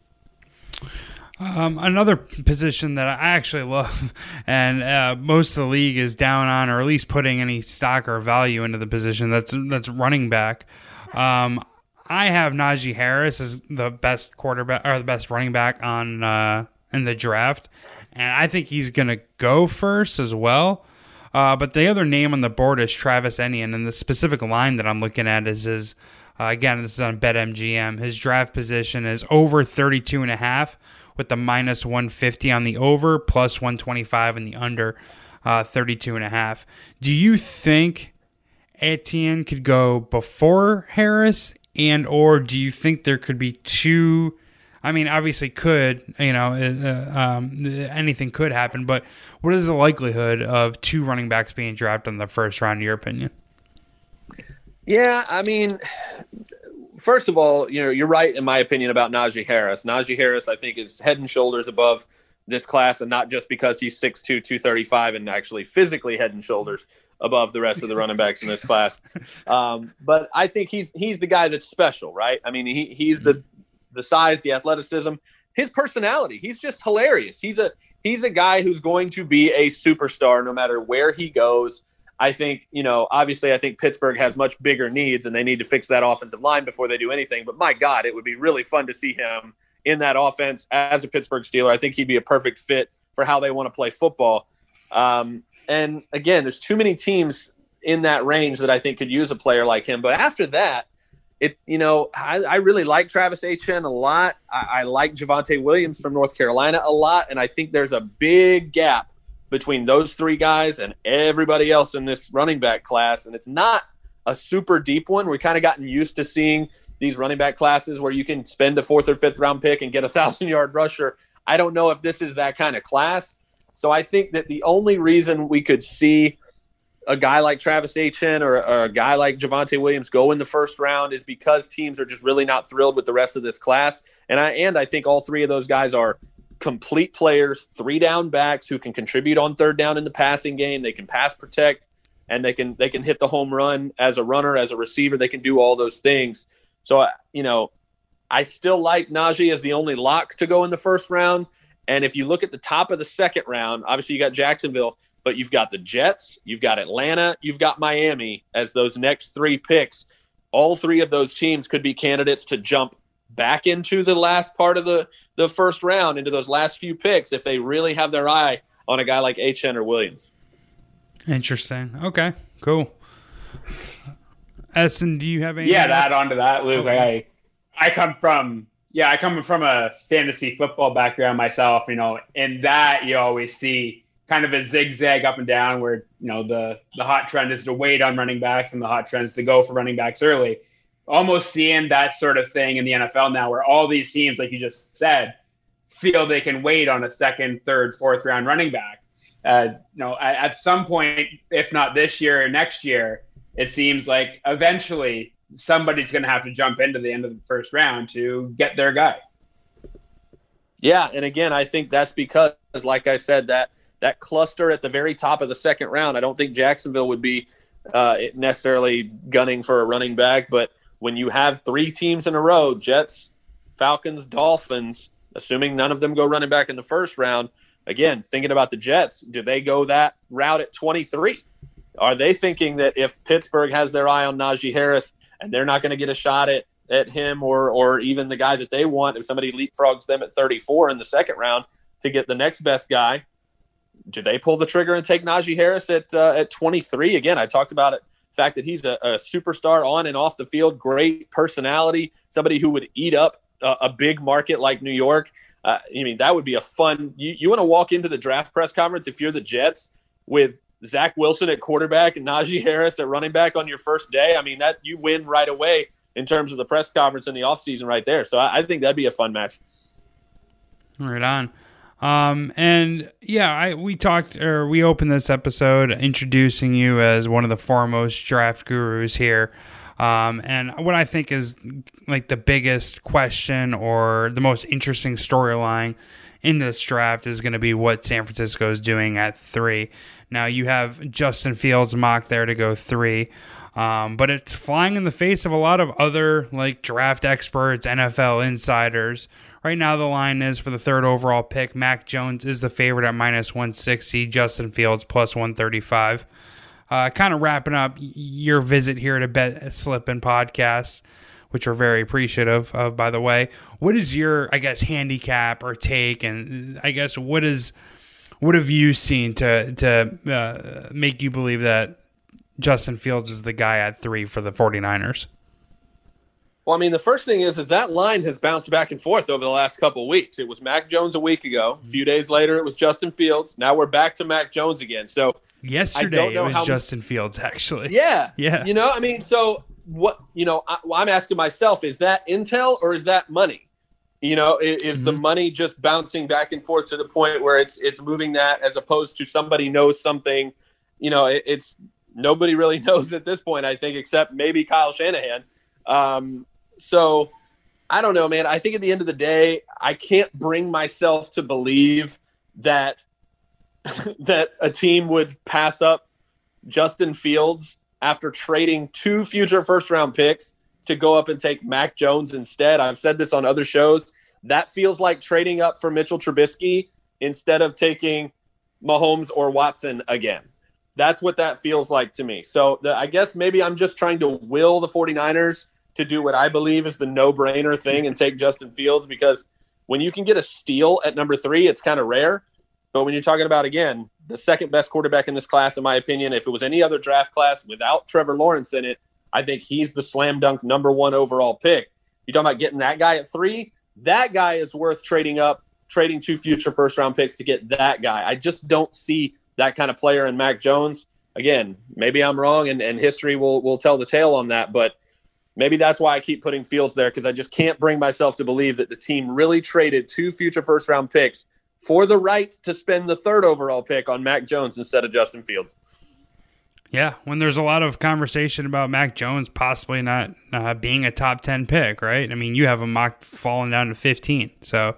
Another position that I actually love, and most of the league is down on, or at least putting any stock or value into the position, that's running back. I have Najee Harris as the best quarterback or the best running back on in the draft, and I think he's going to go first as well. But the other name on the board is Travis Etienne, and the specific line that I'm looking at is his, again, this is on BetMGM. His draft position is over 32.5 with the minus 150 on the over, plus 125 in the under 32.5. Do you think Etienne could go before Harris, and or do you think there could be two I mean, obviously could, anything could happen, but what is the likelihood of 2 running backs being drafted in the first round, in your opinion? Yeah, I mean, first of all, you're right in my opinion about Najee Harris. Najee Harris, I think, is head and shoulders above this class, and not just because he's 6'2", 235, and actually physically head and shoulders above the rest of the running backs in this class. But I think he's the guy that's special, right? I mean, he's the size, the athleticism, his personality. He's just hilarious. He's a guy who's going to be a superstar no matter where he goes. I think, obviously I think Pittsburgh has much bigger needs and they need to fix that offensive line before they do anything. But my God, it would be really fun to see him in that offense as a Pittsburgh Steeler. I think he'd be a perfect fit for how they want to play football. And again, there's too many teams in that range that I think could use a player like him. But after that, I really like Travis Etienne a lot. I like Javonte Williams from North Carolina a lot. And I think there's a big gap between those 3 guys and everybody else in this running back class. And it's not a super deep one. We've kind of gotten used to seeing these running back classes where you can spend a 4th or 5th round pick and get a 1,000-yard rusher. I don't know if this is that kind of class. So I think that the only reason we could see a guy like Travis Etienne or a guy like Javonte Williams go in the first round is because teams are just really not thrilled with the rest of this class. And I think all 3 of those guys are complete players, 3 down backs who can contribute on 3rd down in the passing game. They can pass protect, and they can hit the home run as a runner, as a receiver. They can do all those things. So, I still like Najee as the only lock to go in the first round. And if you look at the top of the second round, obviously you got Jacksonville, but you've got the Jets, you've got Atlanta, you've got Miami as those next 3 picks. All 3 of those teams could be candidates to jump back into the last part of the first round, into those last few picks, if they really have their eye on a guy like Etienne or Williams. Interesting. Okay, cool. Essen, do you have any? Yeah, to add on to that, Luke, okay. I come from a fantasy football background myself, in that you always see kind of a zigzag up and down where, the hot trend is to wait on running backs and the hot trend is to go for running backs early. Almost seeing that sort of thing in the NFL now where all these teams, like you just said, feel they can wait on a 2nd, 3rd, 4th round running back. At some point, if not this year or next year, it seems like eventually somebody's going to have to jump into the end of the first round to get their guy. Yeah, and again, I think that's because, like I said, that cluster at the very top of the second round, I don't think Jacksonville would be necessarily gunning for a running back, but when you have 3 teams in a row, Jets, Falcons, Dolphins, assuming none of them go running back in the first round, again, thinking about the Jets, do they go that route at 23? Are they thinking that if Pittsburgh has their eye on Najee Harris and they're not going to get a shot at him or even the guy that they want, if somebody leapfrogs them at 34 in the second round to get the next best guy, do they pull the trigger and take Najee Harris at 23? Again, I talked about it. The fact that he's a superstar on and off the field, great personality, somebody who would eat up a big market like New York. That would be a fun – you want to walk into the draft press conference if you're the Jets with Zach Wilson at quarterback and Najee Harris at running back on your first day. That you win right away in terms of the press conference in the offseason right there. So I think that'd be a fun match. Right on. We opened this episode introducing you as one of the foremost draft gurus here. And what I think is like the biggest question or the most interesting storyline in this draft is going to be what San Francisco is doing at 3. Now you have Justin Fields mocked there to go 3. But it's flying in the face of a lot of other like draft experts, NFL insiders. Right now the line is for the 3rd overall pick, Mac Jones is the favorite at -160, Justin Fields +135. Kind of wrapping up your visit here to Bet Slippin' Podcast, which we're very appreciative of, by the way. What is your, handicap or take, and what have you seen to make you believe that Justin Fields is the guy at 3 for the 49ers? Well, the first thing is that line has bounced back and forth over the last couple of weeks. It was Mac Jones a week ago. A few days later, it was Justin Fields. Now we're back to Mac Jones again. So yesterday it was Justin Fields, actually. Yeah. Yeah. So what, I'm asking myself, is that intel or is that money? You know, is the money just bouncing back and forth to the point where it's moving that, as opposed to somebody knows something? You know, it's nobody really knows at this point, I think, except maybe Kyle Shanahan. So I don't know, man. I think at the end of the day, I can't bring myself to believe that that a team would pass up Justin Fields after trading 2 future first-round picks to go up and take Mac Jones instead. I've said this on other shows. That feels like trading up for Mitchell Trubisky instead of taking Mahomes or Watson again. That's what that feels like to me. So I guess maybe I'm just trying to will the 49ers to do what I believe is the no-brainer thing and take Justin Fields, because when you can get a steal at number 3, it's kind of rare. But when you're talking about, again, the second best quarterback in this class, in my opinion, if it was any other draft class without Trevor Lawrence in it, I think he's the slam dunk number 1 overall pick. You're talking about getting that guy at 3? That guy is worth trading 2 future first-round picks to get that guy. I just don't see that kind of player in Mac Jones. Again, maybe I'm wrong, and history will tell the tale on that, but maybe that's why I keep putting Fields there, because I just can't bring myself to believe that the team really traded 2 future first-round picks for the right to spend the 3rd overall pick on Mac Jones instead of Justin Fields. Yeah, when there's a lot of conversation about Mac Jones possibly not being a top 10 pick, right? I mean, you have him mocked falling down to 15. So,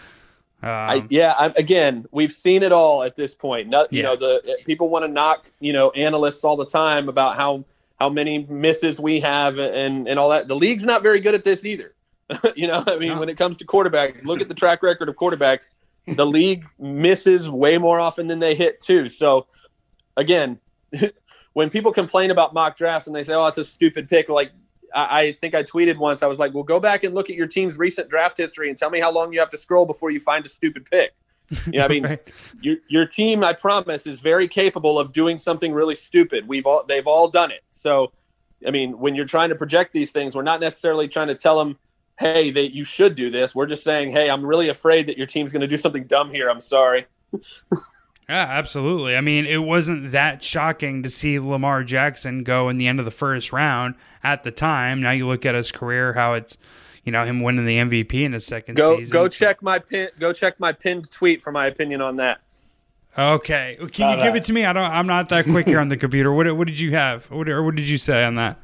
again, we've seen it all at this point. You know, the people want to knock, you know, analysts all the time about how many misses we have and all that. The league's not very good at this either. You know, I mean, when it comes to quarterbacks, look at the track record of quarterbacks. The league misses way more often than they hit too. So, again, when people complain about mock drafts and they say, oh, it's a stupid pick, like I think I tweeted once, I was like, well, go back and look at your team's recent draft history and tell me how long you have to scroll before you find a stupid pick. You know, I mean, right. your team, I promise, is very capable of doing something really stupid. They've all done it. So, I mean, when you're trying to project these things, we're not necessarily trying to tell them, hey, that you should do this. We're just saying, hey, I'm really afraid that your team's going to do something dumb here. I'm sorry. Yeah, absolutely. I mean, it wasn't that shocking to see Lamar Jackson go in the end of the first round at the time. Now you look at his career, how it's, you know, him winning the MVP in his second season. Go check my pinned tweet for my opinion on that. Okay, can you give it to me? I'm not that quick here on the computer. What did you have? What did you say on that?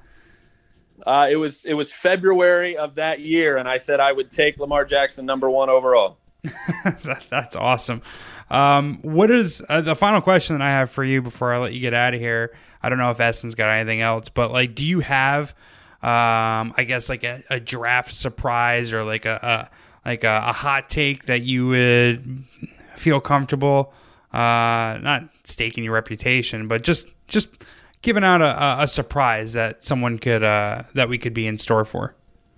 It was February of that year, and I said I would take Lamar Jackson number 1 overall. That's awesome. What is the final question that I have for you before I let you get out of here? I don't know if Eston's got anything else, but like, do you have, I guess like a draft surprise or like a hot take that you would feel comfortable, not staking your reputation, but just giving out a surprise that someone could, that we could be in store for?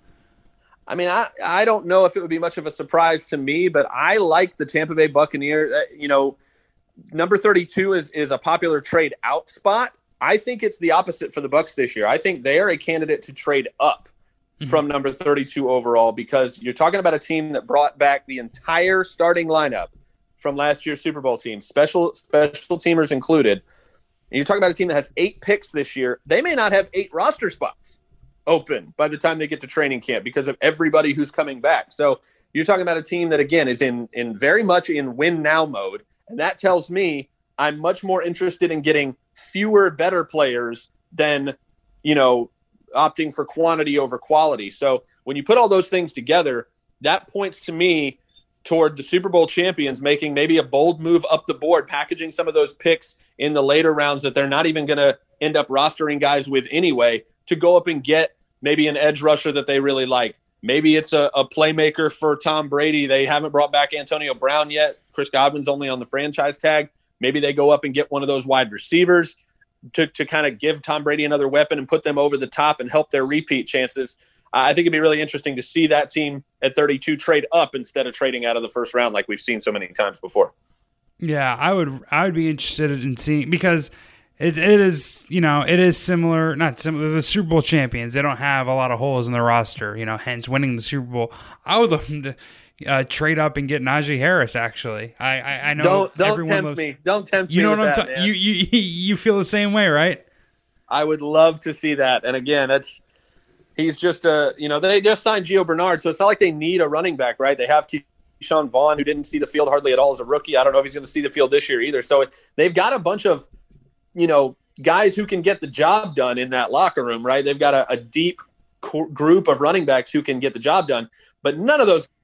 I mean, I don't know if it would be much of a surprise to me, but I like the Tampa Bay Buccaneers. You know, number 32 is a popular trade out spot. I think it's the opposite for the Bucs this year. I think they are a candidate to trade up from number 32 overall, because you're talking about a team that brought back the entire starting lineup from last year's Super Bowl team, special teamers included. And you're talking about a team that has 8 picks this year. They may not have 8 roster spots open by the time they get to training camp because of everybody who's coming back. So you're talking about a team that, again, is in very much in win now mode. And that tells me I'm much more interested in getting fewer better players than, you know, opting for quantity over quality. So when you put all those things together, that points to me toward the Super Bowl champions making maybe a bold move up the board, packaging some of those picks in the later rounds that they're not even going to end up rostering guys with anyway, to go up and get maybe an edge rusher that they really like. Maybe it's a playmaker for Tom Brady. They haven't brought back Antonio Brown yet. Chris Godwin's only on the franchise tag. Maybe they go up and get one of those wide receivers to kind of give Tom Brady another weapon and put them over the top and help their repeat chances. I think it'd be really interesting to see that team at 32 trade up instead of trading out of the first round like we've seen so many times before. Yeah, I would be interested in seeing, because it is, you know, it is similar, not similar, the Super Bowl champions. They don't have a lot of holes in their roster, you know, hence winning the Super Bowl. I would love them to trade up and get Najee Harris, actually. I know don't tempt me. Don't tempt me. You know what I'm talking. You feel the same way, right? I would love to see that. And again, He's just they just signed Gio Bernard, so it's not like they need a running back, right? They have Keyshawn Vaughn, who didn't see the field hardly at all as a rookie. I don't know if he's going to see the field this year either. So they've got a bunch of, guys who can get the job done in that locker room, right? They've got a deep group of running backs who can get the job done, but none of those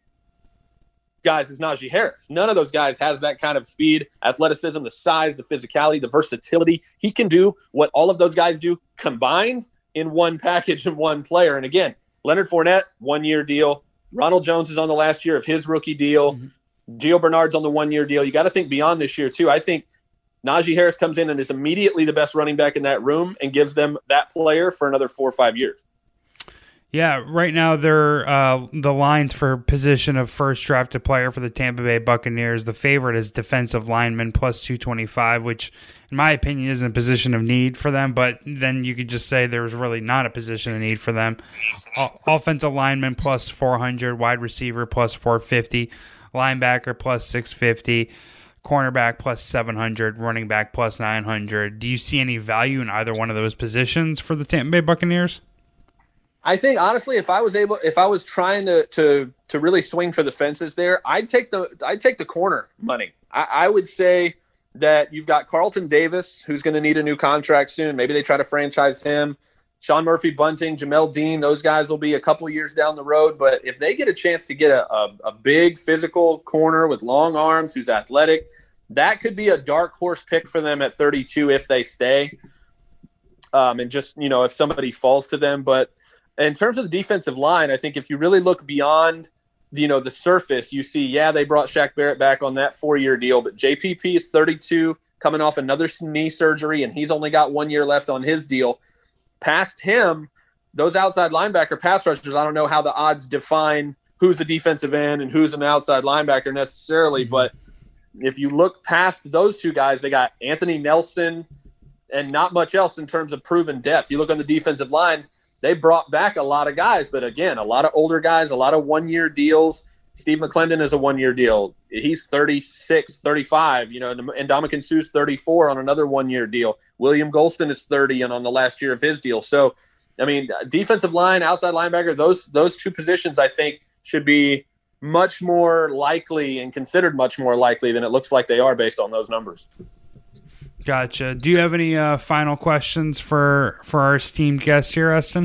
guys is Najee Harris. None of those guys has that kind of speed, athleticism, the size, the physicality, the versatility. He can do what all of those guys do combined in one package and one player. And again, Leonard Fournette, 1-year deal. Ronald Jones is on the last year of his rookie deal. Gio Bernard's on the 1-year deal. You got to think beyond this year too. I think Najee Harris comes in and is immediately the best running back in that room and gives them that player for another 4 or 5 years. Yeah, right now they're the lines for position of first drafted player for the Tampa Bay Buccaneers. The favorite is defensive lineman plus 225, which in my opinion isn't a position of need for them, but then you could just say there's really not a position of need for them. Offensive lineman plus 400, wide receiver plus 450, linebacker plus 650, cornerback plus 700, running back plus 900. Do you see any value in either one of those positions for the Tampa Bay Buccaneers? I think honestly, if I was trying to really swing for the fences there, I'd take the corner money. I would say that you've got Carlton Davis, who's going to need a new contract soon. Maybe they try to franchise him. Sean Murphy-Bunting, Jamel Dean, those guys will be a couple of years down the road. But if they get a chance to get a big physical corner with long arms who's athletic, that could be a dark horse pick for them at 32 if they stay. And just, if somebody falls to them. But in terms of the defensive line, I think if you really look beyond, the surface, you see, they brought Shaq Barrett back on that 4-year deal, but JPP is 32, coming off another knee surgery, and he's only got 1 year left on his deal. Past him, those outside linebacker pass rushers, I don't know how the odds define who's a defensive end and who's an outside linebacker necessarily, but if you look past those two guys, they got Anthony Nelson and not much else in terms of proven depth. You look on the defensive line, they brought back a lot of guys, but again, a lot of older guys, a lot of 1-year deals. Steve McClendon is a 1-year deal. He's 36, 35, and Ndamukong Suh's 34 on another 1-year deal. William Golston is 30 and on the last year of his deal. So, defensive line, outside linebacker, those two positions I think should be much more likely and considered much more likely than it looks like they are based on those numbers. Gotcha. Do you have any final questions for our esteemed guest here, Eston?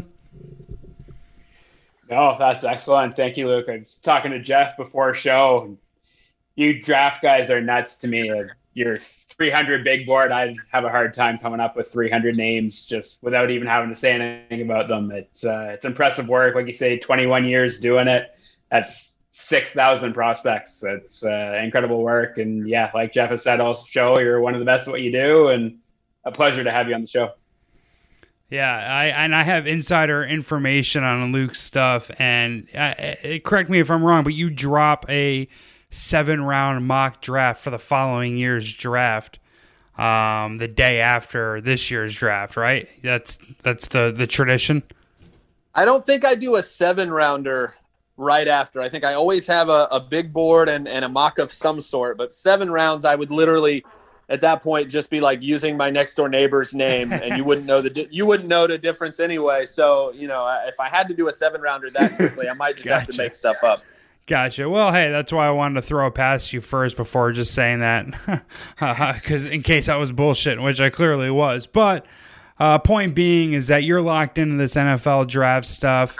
No, that's excellent. Thank you, Luke. I was talking to Jeff before show. You draft guys are nuts to me. Your 300 big board, I'd have a hard time coming up with 300 names just without even having to say anything about them. It's impressive work. Like you say, 21 years doing it. That's 6,000 prospects. It's incredible work. And yeah, like Jeff has said, also show you're one of the best at what you do, and a pleasure to have you on the show. Yeah, I have insider information on Luke's stuff, and correct me if I'm wrong, but you drop a 7-round mock draft for the following year's draft the day after this year's draft, right? That's the tradition. I don't think I do a 7-rounder right after. I think I always have a big board and a mock of some sort, but 7 rounds I would literally at that point just be like using my next door neighbor's name, and you wouldn't know the difference anyway. So, if I had to do a 7-rounder that quickly, I might just have to make stuff up. Gotcha. Well, hey, that's why I wanted to throw it past you first before just saying that, because in case I was bullshitting, which I clearly was. But point being is that you're locked into this NFL draft stuff,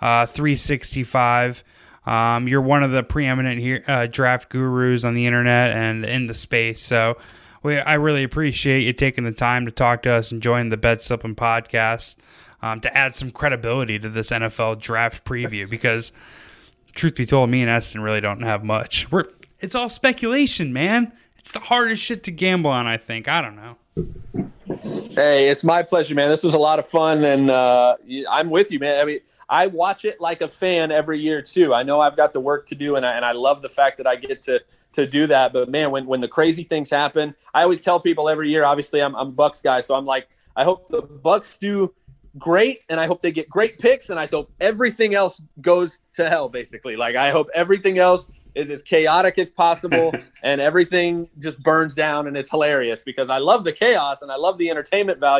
365. You're one of the preeminent draft gurus on the internet and in the space. So I really appreciate you taking the time to talk to us and join the Bet Slippin' podcast to add some credibility to this NFL draft preview, because truth be told, me and Eston really don't have much. It's all speculation, man. It's the hardest shit to gamble on, I think. I don't know. Hey, it's my pleasure, man. This was a lot of fun, and I'm with you, man. I mean, I watch it like a fan every year too. I know I've got the work to do, and I love the fact that I get to do that. But man, when the crazy things happen, I always tell people every year. Obviously, I'm a Bucs guy, so I'm like, I hope the Bucs do great, and I hope they get great picks, and I hope everything else goes to hell. Basically, like I hope everything else is as chaotic as possible and everything just burns down and it's hilarious, because I love the chaos and I love the entertainment value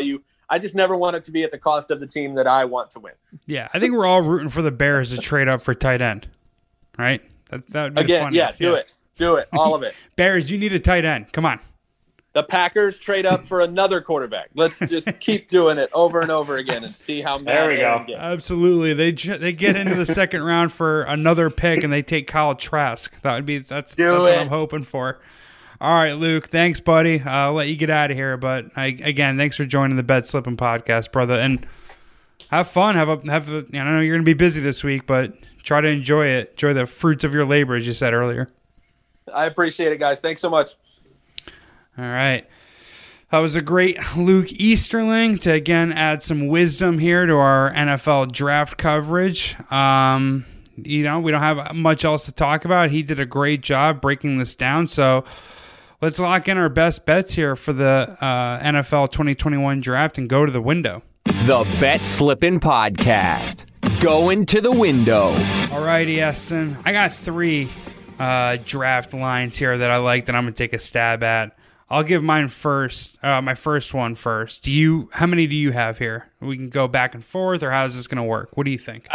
I just never want it to be at the cost of the team that I want to win. Yeah, I think we're all rooting for the Bears to trade up for tight end, right? That would be Again, do it, all of it. Bears, you need a tight end. Come on. The Packers trade up for another quarterback. Let's just keep doing it over and over again and see how mad There we go. gets. Absolutely, they get into the second round for another pick and they take Kyle Trask. That's what I'm hoping for. All right, Luke. Thanks, buddy. I'll let you get out of here, but again, thanks for joining the Bet Slippin' podcast, brother. And have fun. I know you're gonna be busy this week, but try to enjoy it. Enjoy the fruits of your labor, as you said earlier. I appreciate it, guys. Thanks so much. All right. That was a great Luke Easterling to, again, add some wisdom here to our NFL draft coverage. We don't have much else to talk about. He did a great job breaking this down. So let's lock in our best bets here for the NFL 2021 draft and go to the window. The Bet Slippin' Podcast. Going to the window. All righty, Esten. I got 3 draft lines here that I like that I'm going to take a stab at. I'll give mine first. My first one first. How many do you have here? We can go back and forth, or how is this going to work? What do you think?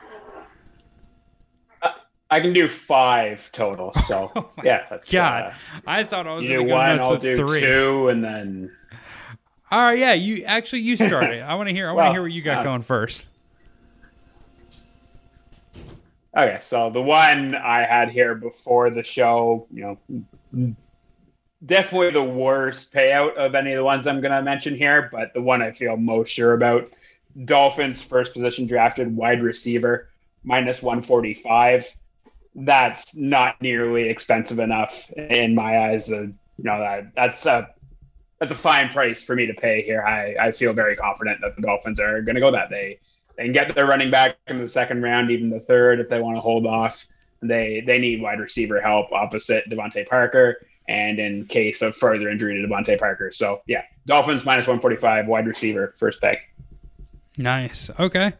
I can do 5 total. So yeah, that's, God, I thought I was going to go nuts I'll with do 3. 2, and then. All right, yeah. You start it. I want to hear. What you got going first. Okay, so the one I had here before the show, definitely the worst payout of any of the ones I'm going to mention here, but the one I feel most sure about. Dolphins first position drafted wide receiver, -145. That's not nearly expensive enough in my eyes. That's a fine price for me to pay here. I feel very confident that the Dolphins are going to go that. They can get their running back in the second round, even the third, if they want to hold off. They need wide receiver help opposite Devontae Parker, and in case of further injury to Devontae Parker. So, yeah, Dolphins -145, wide receiver, first pick. Nice. Okay.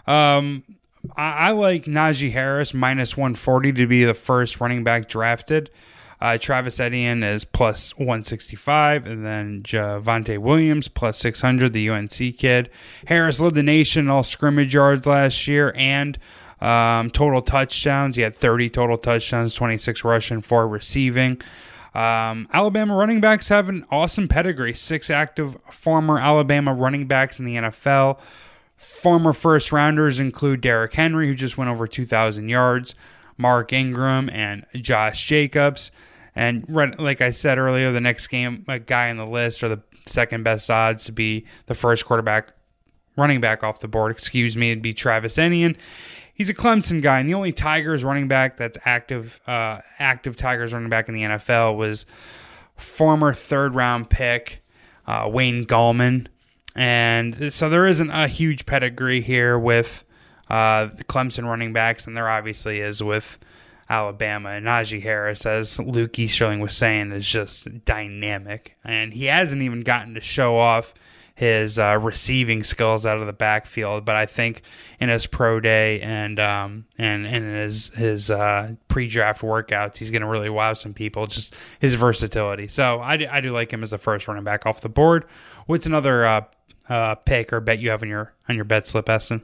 I like Najee Harris -140 to be the first running back drafted. Travis Etienne is +165, and then Javonte Williams +600, the UNC kid. Harris led the nation in all scrimmage yards last year and total touchdowns. He had 30 total touchdowns, 26 rushing, 4 receiving. Alabama running backs have an awesome pedigree. 6 active former Alabama running backs in the NFL. Former first rounders include Derrick Henry, who just went over 2,000 yards, Mark Ingram, and Josh Jacobs. And like I said earlier, the next guy on the list, or the second best odds to be the first running back off the board, it'd be Travis Etienne. He's a Clemson guy, and the only Tigers running back that's active Tigers running back in the NFL was former third-round pick Wayne Gallman. And so there isn't a huge pedigree here with the Clemson running backs, and there obviously is with Alabama. And Najee Harris, as Luke Easterling was saying, is just dynamic. And he hasn't even gotten to show off his receiving skills out of the backfield, but I think in his pro day and in his pre-draft workouts, he's going to really wow some people. Just his versatility. So I do like him as the first running back off the board. What's another pick or bet you have on your bet slip, Esten?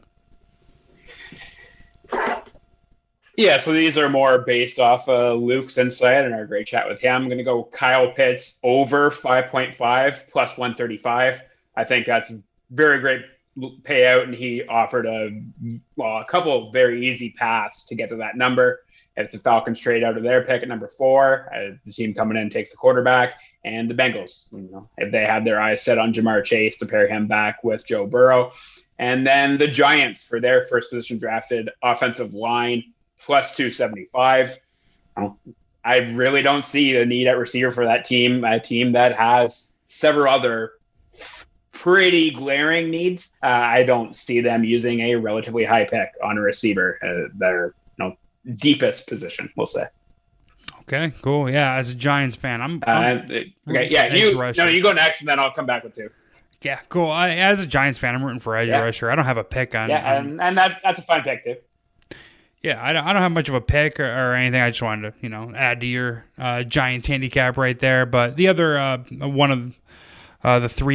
Yeah, so these are more based off Luke's insight and our great chat with him. I'm going to go Kyle Pitts over 5.5 +135. I think that's very great payout, and he offered a couple of very easy paths to get to that number. If the Falcons trade out of their pick at number 4, the team coming in takes the quarterback, and the Bengals, if they have their eyes set on Jamar Chase to pair him back with Joe Burrow. And then the Giants for their first position drafted offensive line +275. I really don't see the need at receiver for that team, a team that has several other pretty glaring needs. I don't see them using a relatively high pick on a receiver, their deepest position, we'll say. Okay, cool. Yeah, as a Giants fan, I'm okay. Yeah, you go next, and then I'll come back with 2. Yeah, cool. As a Giants fan, I'm rooting for edge rusher. I don't have a pick on. Yeah, and that's a fun pick too. Yeah, I don't have much of a pick or anything. I just wanted to, add to your Giants handicap right there. But the other one of the 3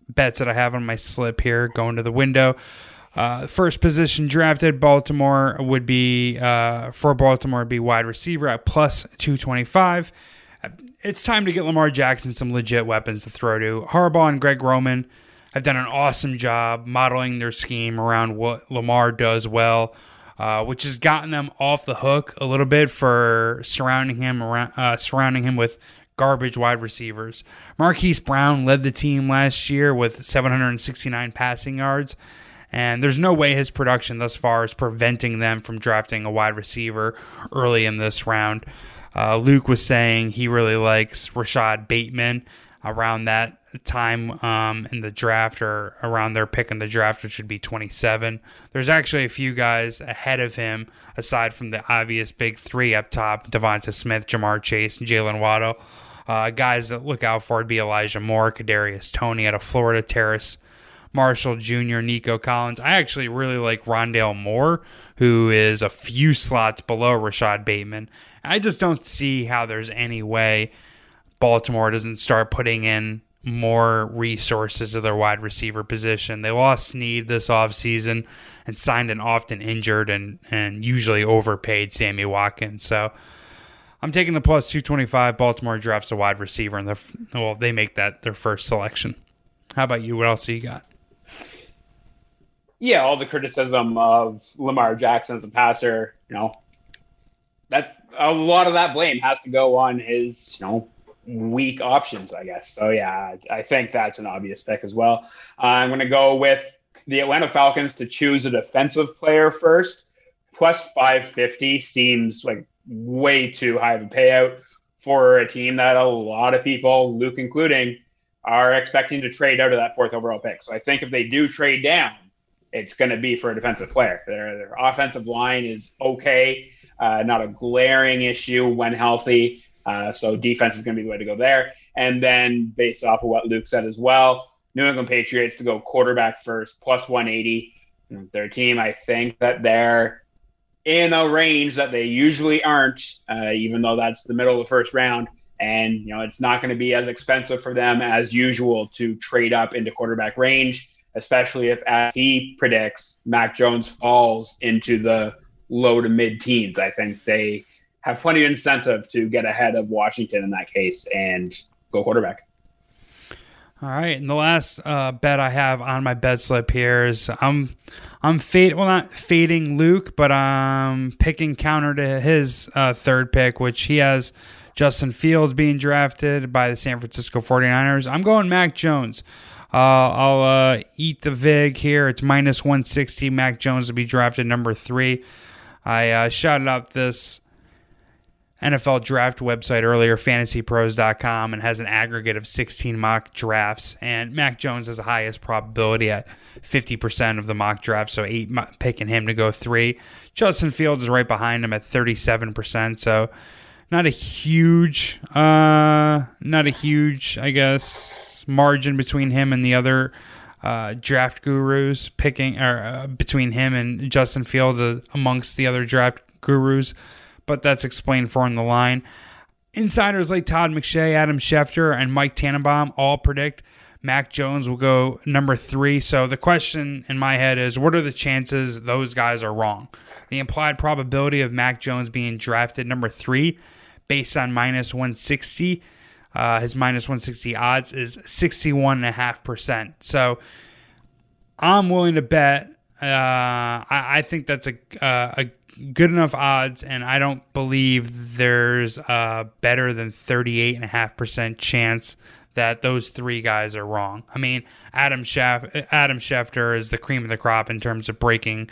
bets that I have on my slip here going to the window. First position drafted, Baltimore would be, for Baltimore would be wide receiver at plus 225. It's time to get Lamar Jackson some legit weapons to throw to. Harbaugh and Greg Roman have done an awesome job modeling their scheme around what Lamar does well, which has gotten them off the hook a little bit for surrounding him with garbage wide receivers. Marquise Brown led the team last year with 769 passing yards, and there's no way his production thus far is preventing them from drafting a wide receiver early in this round. Luke was saying he really likes Rashad Bateman around that time in the draft, or around their pick in the draft, which would be 27. There's actually a few guys ahead of him, aside from the obvious big three up top, Devonta Smith, Jamar Chase, and Jalen Waddle. Guys that look out for would be Elijah Moore, Kadarius Toney out of Florida, Terrace Marshall Jr., Nico Collins. I actually really like Rondale Moore, who is a few slots below Rashad Bateman. I just don't see how there's any way Baltimore doesn't start putting in more resources to their wide receiver position. They lost Snead this offseason and signed an often injured and usually overpaid Sammy Watkins. So I'm taking the plus 225. Baltimore drafts a wide receiver, and they make that their first selection. How about you? What else do you got? Yeah, all the criticism of Lamar Jackson as a passer, that a lot of that blame has to go on his, weak options, I guess. So, yeah, I think that's an obvious pick as well. I'm going to go with the Atlanta Falcons to choose a defensive player first. Plus 550 seems like way too high of a payout for a team that a lot of people, Luke including, are expecting to trade out of that 4th overall pick. So I think if they do trade down, it's going to be for a defensive player. Their offensive line is okay, not a glaring issue when healthy. So defense is going to be the way to go there. And then based off of what Luke said as well, New England Patriots to go quarterback first, plus 180. Their team, I think that they're in a range that they usually aren't, even though that's the middle of the first round. And, it's not going to be as expensive for them as usual to trade up into quarterback range, especially if, as he predicts, Mac Jones falls into the low to mid-teens. I think they have plenty of incentive to get ahead of Washington in that case and go quarterback. All right, and the last bet I have on my bet slip here is I'm not fading Luke, but I'm picking counter to his third pick, which he has Justin Fields being drafted by the San Francisco 49ers. I'm going Mac Jones. I'll eat the vig here. It's minus 160. Mac Jones will be drafted number 3. I shouted out this NFL draft website earlier, fantasypros.com, and has an aggregate of 16 mock drafts. And Mac Jones has the highest probability at 50% of the mock drafts, so 8 picking him to go 3. Justin Fields is right behind him at 37%, so not a huge, I guess, margin between him and the other draft gurus between him and Justin Fields amongst the other draft gurus, but that's explained for in the line. Insiders like Todd McShay, Adam Schefter, and Mike Tannenbaum all predict Mac Jones will go number 3. So the question in my head is, what are the chances those guys are wrong? The implied probability of Mac Jones being drafted number 3 based on minus 160, his minus 160 odds is 61.5%. So I'm willing to bet. I think that's a good enough odds, and I don't believe there's a better than 38.5% chance that those 3 guys are wrong. I mean, Adam Schefter is the cream of the crop in terms of breaking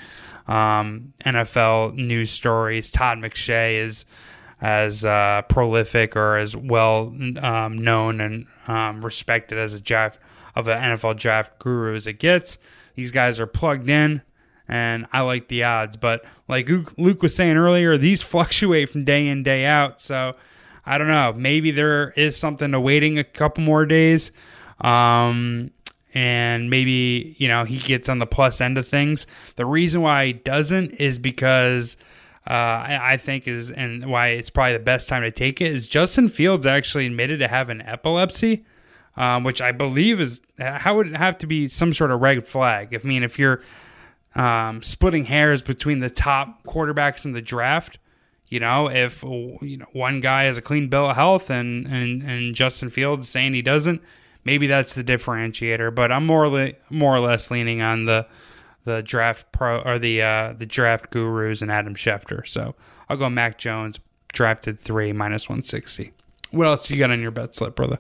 NFL news stories. Todd McShay is as prolific or as well known and respected as an NFL draft guru as it gets. These guys are plugged in, and I like the odds. But like Luke was saying earlier, these fluctuate from day in, day out. So I don't know. Maybe there is something to waiting a couple more days. And maybe, he gets on the plus end of things. The reason why he doesn't is because I think and why it's probably the best time to take it is Justin Fields actually admitted to having epilepsy which I believe is how would it have to be some sort of red flag. If you're splitting hairs between the top quarterbacks in the draft, if one guy has a clean bill of health and Justin Fields saying he doesn't, maybe that's the differentiator. But I'm more or less leaning on the draft pro or the draft gurus and Adam Schefter. So I'll go Mac Jones, drafted 3 -160. What else you got on your bet slip, brother?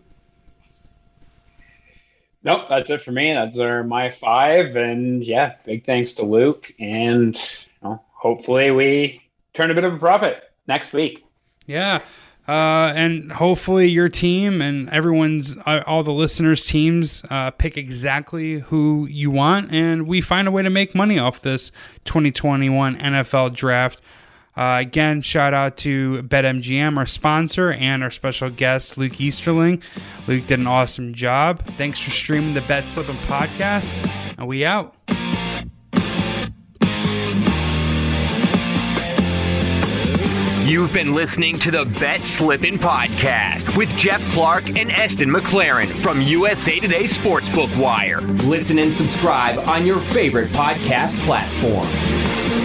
Nope, that's it for me. Those are my 5. And yeah, big thanks to Luke. And hopefully we turn a bit of a profit next week. Yeah. And hopefully your team and all the listeners' teams pick exactly who you want, and we find a way to make money off this 2021 NFL Draft. Again, shout out to BetMGM, our sponsor, and our special guest, Luke Easterling. Luke did an awesome job. Thanks for streaming the Bet Slippin' podcast, and we out. You've been listening to the Bet Slippin' Podcast with Jeff Clark and Eston McLaren from USA Today Sportsbook Wire. Listen and subscribe on your favorite podcast platform.